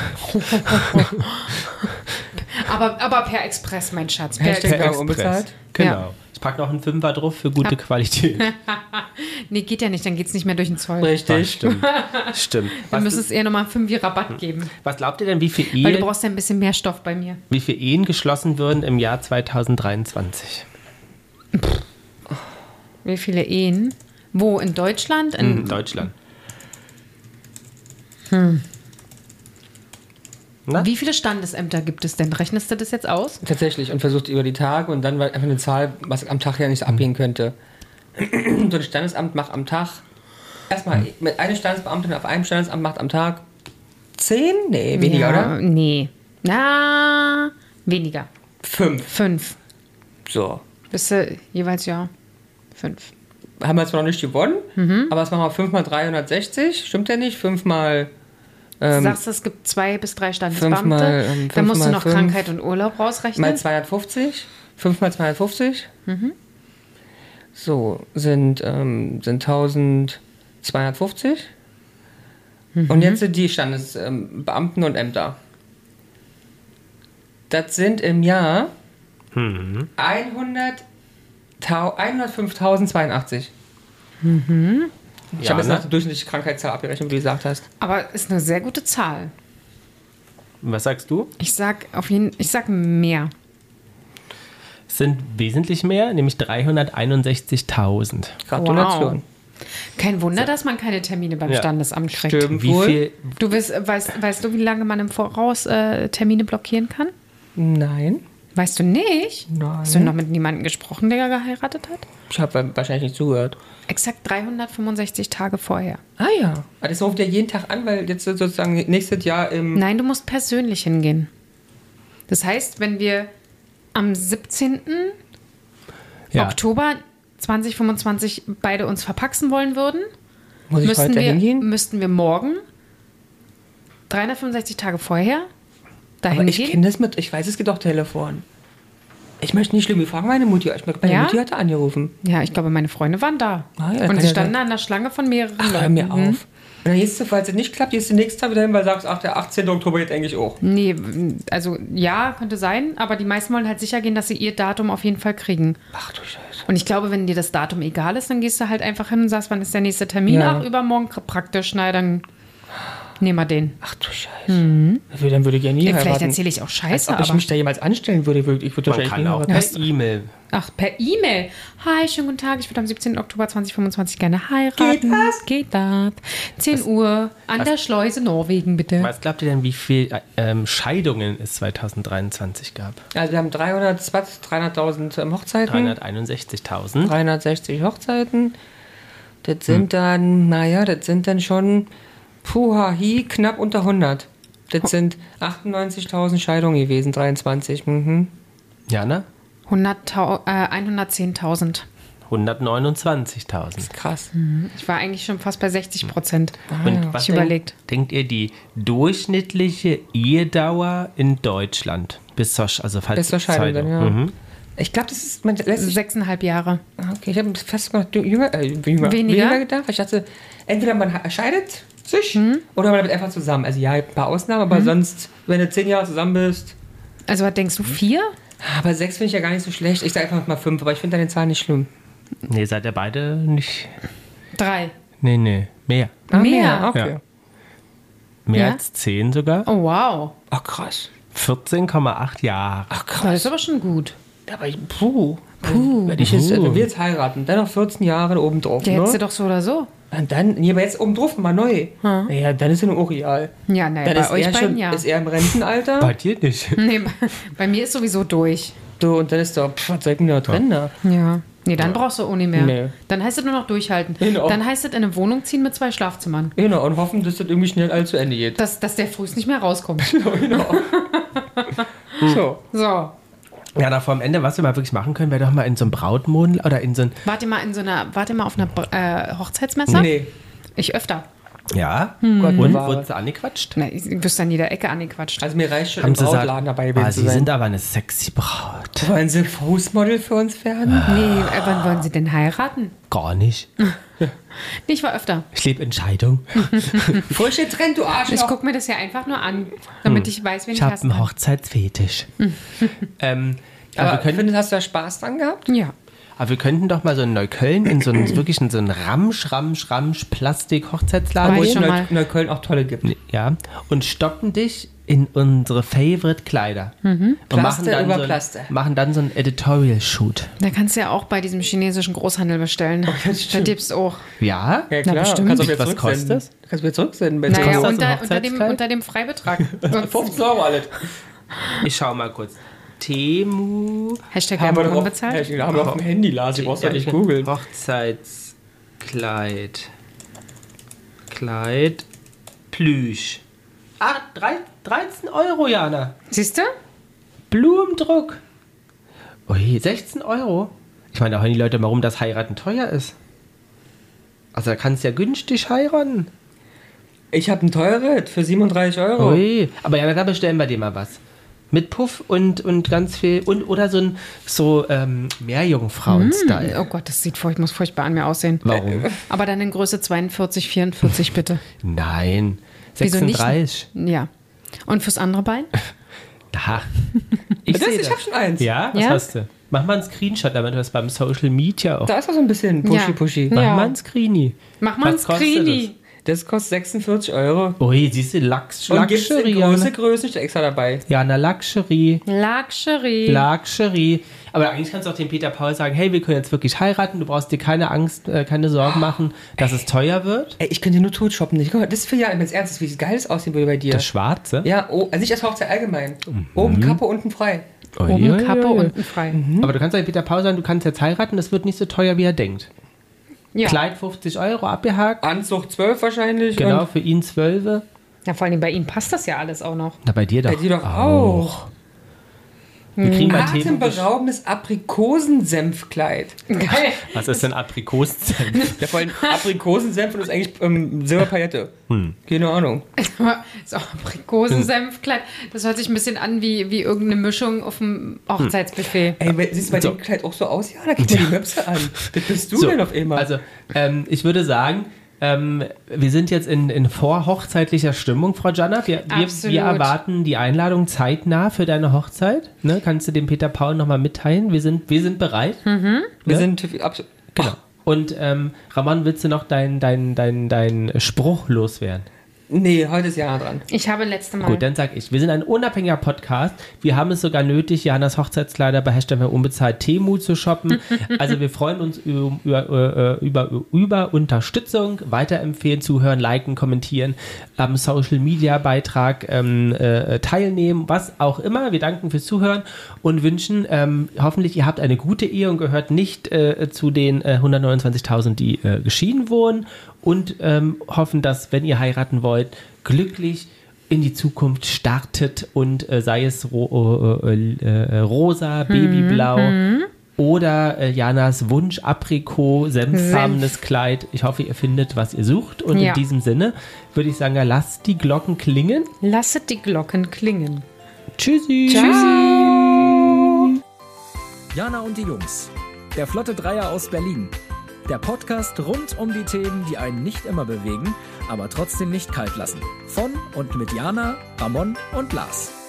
Aber, aber per Express, mein Schatz. Per Hashtag Express. Werbung unbezahlt. Genau. Ja. Ich packe noch einen Fünfer drauf für gute Qualität. Nee, geht ja nicht, dann geht es nicht mehr durch den Zoll. Das Richtig. stimmt. Stimmt. Dann Was, müsste es eher nochmal fünf Rabatt geben. was glaubt ihr denn, wie viele Weil du Ehen, brauchst ja ein bisschen mehr Stoff bei mir. wie viele Ehen geschlossen würden im Jahr zweitausenddreiundzwanzig? Wie viele Ehen? Wo? In Deutschland? In, In Deutschland. Hm. Na? Wie viele Standesämter gibt es denn? Rechnest du das jetzt aus? Tatsächlich. Und versucht über die Tage und dann war einfach eine Zahl, was am Tag ja nicht so abgehen könnte. So ein Standesamt macht am Tag. Erstmal, mit einer Standesbeamtin auf einem Standesamt macht am Tag zehn? Nee, weniger, ja, oder? Nee. Na, weniger. Fünf. Fünf. So. Bist du jeweils ja? Fünf. Haben wir zwar noch nicht gewonnen, Mhm. aber was machen wir? fünf mal dreihundertsechzig? Stimmt ja nicht? fünf mal. Du Ähm, sagst, es gibt zwei bis drei Standesbeamte. fünfmal, ähm, da musst du fünfmal noch fünf. Krankheit und Urlaub rausrechnen. Mal zweihundertfünfzig. fünf mal zweihundertfünfzig. So, sind, ähm, sind eintausendzweihundertfünfzig. Und jetzt sind die Standesbeamten ähm, Beamten und Ämter. Das sind im Jahr hundert, hundertfünftausendzweiundachtzig. Ich habe jetzt ne? nach der durchschnittlichen Krankheitszahl abgerechnet, wie du gesagt hast. Aber ist eine sehr gute Zahl. Was sagst du? Ich sag auf jeden ich sag mehr. sind wesentlich mehr, nämlich dreihunderteinundsechzigtausend. Gratulation. Wow. Kein Wunder, dass man keine Termine beim Ja. Standesamt kriegt. Stimmt. Wie Wohl? viel? Du weißt, weißt, weißt du, wie lange man im Voraus äh, Termine blockieren kann? Nein. Weißt du nicht? Nein. Hast du noch mit niemandem gesprochen, der geheiratet hat? Ich habe wahrscheinlich nicht zugehört. Exakt dreihundertfünfundsechzig Tage vorher. Ah ja. Aber das ruft ja jeden Tag an, weil jetzt sozusagen nächstes Jahr im... Nein, du musst persönlich hingehen. Das heißt, wenn wir am siebzehnten Ja. Oktober zwanzig fünfundzwanzig beide uns verpaxen wollen würden, Muss ich müssten heute wir, hingehen? müssten wir morgen dreihundertfünfundsechzig Tage vorher dahin Aber ich gehen. kenne das mit, ich weiß, es geht auch Telefon. Ich möchte nicht schlimm, ich frage meine Mutti. Ich, meine Ja? Mutti hatte angerufen. Ja, ich glaube, meine Freunde waren da. Ah, ja, und kann sie ja standen sein. an der Schlange von mehreren Ach, hör Leuten. mir Mhm. auf. Und dann gehst du, falls es nicht klappt, gehst du nächsten Tag wieder hin, weil du sagst, ach, der achtzehnten Oktober jetzt eigentlich auch. Nee, also ja, könnte sein, aber die meisten wollen halt sicher gehen, dass sie ihr Datum auf jeden Fall kriegen. Ach du Scheiße. Und ich glaube, wenn dir das Datum egal ist, dann gehst du halt einfach hin und sagst, wann ist der nächste Termin? Ja. Ach, übermorgen praktisch. Na, dann nehmen wir den. Ach du Scheiße. Dann würde ich ja nie Ja, vielleicht heiraten. erzähle ich auch Als Scheiße, ob ich aber... mich da jemals anstellen würde. Ich würde, ich würde Man wahrscheinlich kann nie auch heiraten. per E-Mail. Ach, per E-Mail. Hi, schönen guten Tag. Ich würde am siebzehnten Oktober zweitausendfünfundzwanzig gerne heiraten. Geht das? Geht das? zehn Uhr an der Schleuse Norwegen, bitte. Was glaubt ihr denn, wie viel ähm, Scheidungen es zweitausenddreiundzwanzig gab? Also wir haben dreihundert, dreihunderttausend ähm, Hochzeiten. dreihunderteinundsechzigtausend. dreihundertsechzig Hochzeiten. Das sind dann, naja, das sind dann schon, puha, hi, knapp unter hundert. Das sind achtundneunzigtausend Scheidungen gewesen, dreiundzwanzig. Mhm. Jana? hunderttausend, äh, hundertzehntausend. hundertneunundzwanzigtausend. Krass. Ich war eigentlich schon fast bei sechzig Prozent. Und was Ich überlegt. denkt, denkt ihr, die durchschnittliche Ehedauer in Deutschland? Bis zur, Sch- also falls Bis zur Scheidung dann, ja. Mhm. Ich glaube, das ist, man lässt sich, Sechseinhalb Jahre. okay, ich habe fast noch jünger, äh, jünger, Weniger? gedacht. Ich dachte, entweder man scheidet sich Mhm. oder man bleibt einfach zusammen. Also ja, ein paar Ausnahmen, aber sonst, wenn du zehn Jahre zusammen bist, Also was denkst du, vier? aber sechs finde ich ja gar nicht so schlecht. Ich sage einfach mal fünf, aber ich finde deine Zahl nicht schlimm. Nee, seid ihr beide nicht. Drei. Nee, nee, mehr. Ah, Mehr? Okay. Ja. Mehr Ja? als zehn sogar. Oh, wow. Ach krass. vierzehn Komma acht Jahre. Ach Das krass. ist aber schon gut. Aber ich, puh. Puh. Wenn, ich jetzt, Puh. wenn wir jetzt heiraten, dann noch vierzehn Jahre oben drauf. Der hättest du Ne? doch so oder so. Und dann, nee, aber jetzt oben drauf mal neu. Ja, dann ist er auch real. Ja, nein, Dann bei ist euch er, beiden schon, ja. ist er im Rentenalter. Bei dir nicht. Nee, bei, bei mir ist sowieso durch. Du, und dann ist doch, pff, was soll ich denn da trennen? Da? Ja. Nee, dann brauchst du ohne mehr. Nee. Dann heißt es nur noch durchhalten. Genau. Dann heißt es in eine Wohnung ziehen mit zwei Schlafzimmern. Genau, und hoffen, dass das irgendwie schnell all zu Ende geht. Dass, dass der frühst nicht mehr rauskommt. So. So. Ja, na, vor dem Ende, was wir mal wirklich machen können, wäre doch mal in so einem Brautmodel oder in so ein. Wart ihr mal in so einer, wart ihr mal auf einer äh, Hochzeitsmesse? Nee. Ich öfter. Ja. Gott Und bewahre. wurdest du angequatscht? Na, ich wirst an jeder Ecke angequatscht. Also mir reicht schon Haben im sie gesagt, Brautladen dabei gewesen ah, zu Sie sein. sind aber eine sexy Braut. Wollen Sie Fußmodel für uns werden? Nee, äh, wann wollen sie denn heiraten? Gar nicht. Nee, ich war öfter. Ich lebe Entscheidung. Frische Trend, du Ich Arschloch. gucke mir das ja einfach nur an, damit ich weiß, wen Ich ich habe hassen einen kann. Hochzeitsfetisch. ähm, aber, Aber wir könnten, findest, hast du da Spaß dran gehabt? Ja. aber wir könnten doch mal so in Neukölln in so einen wirklich in so einen Ramsch, Ramsch, Ramsch Plastik-Hochzeitsladen War ich gehen. schon Neu- mal. Neukölln auch tolle gibt. Ja, und stoppen dich in unsere Favorite-Kleider. Und machen Plaste dann, über so ein, Plaste. machen dann so einen Editorial-Shoot. Da kannst du ja auch bei diesem chinesischen Großhandel bestellen. da stimmt. gibt's auch. Ja? Ja, klar. bestimmt. Kannst du wieder Was zurücksenden. kostet das? Kannst du wieder zurücksenden. wenn Naja, du- kostet das ein unter, unter, dem, Hochzeitskleid? unter dem Freibetrag. fünfzehn Euro alles. Ich schau mal kurz. Temu. Hashtag Haben wir Werbung doch auf, bezahlt. ja, haben wir auf dem Handy, Lars. Du brauchst ja nicht googeln. Hochzeitskleid. Kleid. Plüsch. Ah, drei, dreizehn Euro, Jana. Siehst du? Blumendruck. Ui, sechzehn Euro. Ich meine, da hören die Leute mal rum, dass heiraten teuer ist. Also da kannst du ja günstig heiraten. Ich habe ein teures für siebenunddreißig Euro. Ui. Aber Jana, da bestellen wir dir mal was. Mit Puff und, und ganz viel. Und, oder so ein so ähm, Meerjungfrauen-Style. Oh Gott, das sieht furcht, muss furchtbar an mir aussehen. Warum? Aber dann in Größe zweiundvierzig, vierundvierzig bitte. Nein. Wieso nicht? sechsunddreißig. Ja. Und fürs andere Bein? Da. Ich, Das, seh ich das. habe schon eins. Ja, was Ja? hast du? Mach mal einen Screenshot, damit du das beim Social Media auch. Da ist auch so ein bisschen pushy Ja. pushy. Mach Ja. mal einen Screenie. Mach mal ein Was kostet Screenie. Das kostet sechsundvierzig Euro. Ui, siehst du, Lux, Und gibt es Luxury. in große Jana. Größen, steht extra dabei. Jana, Luxury. Luxury. Luxury. Aber eigentlich kannst du auch dem Peter Paul sagen, hey, wir können jetzt wirklich heiraten, du brauchst dir keine Angst, äh, keine Sorgen machen, dass es teuer wird. Ey, ich könnte nur tot shoppen. Ich, guck mal, das ist für ja, wenn es ernst ist, wie geil das aussehen würde bei dir. Das Schwarze. Ja, oh, also nicht als Hochzeit allgemein. Oben Kappe, unten frei. Ui, Oben ui, Kappe, ui. unten frei. Aber du kannst dem Peter Paul sagen, du kannst jetzt heiraten, das wird nicht so teuer, wie er denkt. Ja. Kleid fünfzig Euro abgehakt. Anzug zwölf wahrscheinlich. Genau, Und für ihn zwölf. Ja, vor allem bei ihm passt das ja alles auch noch. Na, bei dir doch. bei dir doch auch. Wir kriegen bei Themen. Atemberaubendes Aprikosensenfkleid. Geil. Was ist denn Aprikosensenf? Ja, vor allem Aprikosensenf und das ist eigentlich ähm, Silberpaillette. Hm. Keine Ahnung. So, Aprikosensenfkleid. Das hört sich ein bisschen an wie, wie irgendeine Mischung auf dem Hochzeitsbuffet. Ey, we- siehst du bei So. dem Kleid auch so aus? Ja, da kriegt man die Möpse an. Das bist du So, denn auf einmal. Also, ähm, ich würde sagen, ähm, wir sind jetzt in, in vorhochzeitlicher Stimmung, Frau Janna. Wir, wir, Absolut. wir erwarten die Einladung zeitnah für deine Hochzeit. Ne? Kannst du dem Peter Paul nochmal mitteilen? Wir sind, wir sind bereit. wir ne? sind absolut. Genau. Und ähm, Ramon, willst du noch deinen dein, dein, dein Spruch loswerden? Nee, heute ist Jana dran. Ich habe letzte Mal. Gut, dann sag ich. Wir sind ein unabhängiger Podcast. Wir haben es sogar nötig, Janas Hochzeitskleider bei Hashtag unbezahlt Temu zu shoppen. Also wir freuen uns über, über, über, über Unterstützung, weiterempfehlen, zuhören, liken, kommentieren, am Social Media Beitrag ähm, äh, teilnehmen, was auch immer. Wir danken fürs Zuhören und wünschen ähm, hoffentlich, ihr habt eine gute Ehe und gehört nicht äh, zu den äh, hundertneunundzwanzigtausend, die äh, geschieden wurden. Und ähm, hoffen, dass, wenn ihr heiraten wollt, glücklich in die Zukunft startet und äh, sei es ro äh, äh, rosa, babyblau oder äh, Janas Wunsch, Aprikot, senffarbenes Kleid. Ich hoffe, ihr findet, was ihr sucht. Und Ja. in diesem Sinne würde ich sagen, ja, lasst die Glocken klingen. Lasset die Glocken klingen. Tschüssi. Jana und die Jungs. Der Flotte Dreier aus Berlin. Der Podcast rund um die Themen, die einen nicht immer bewegen, aber trotzdem nicht kalt lassen. Von und mit Jana, Ramon und Lars.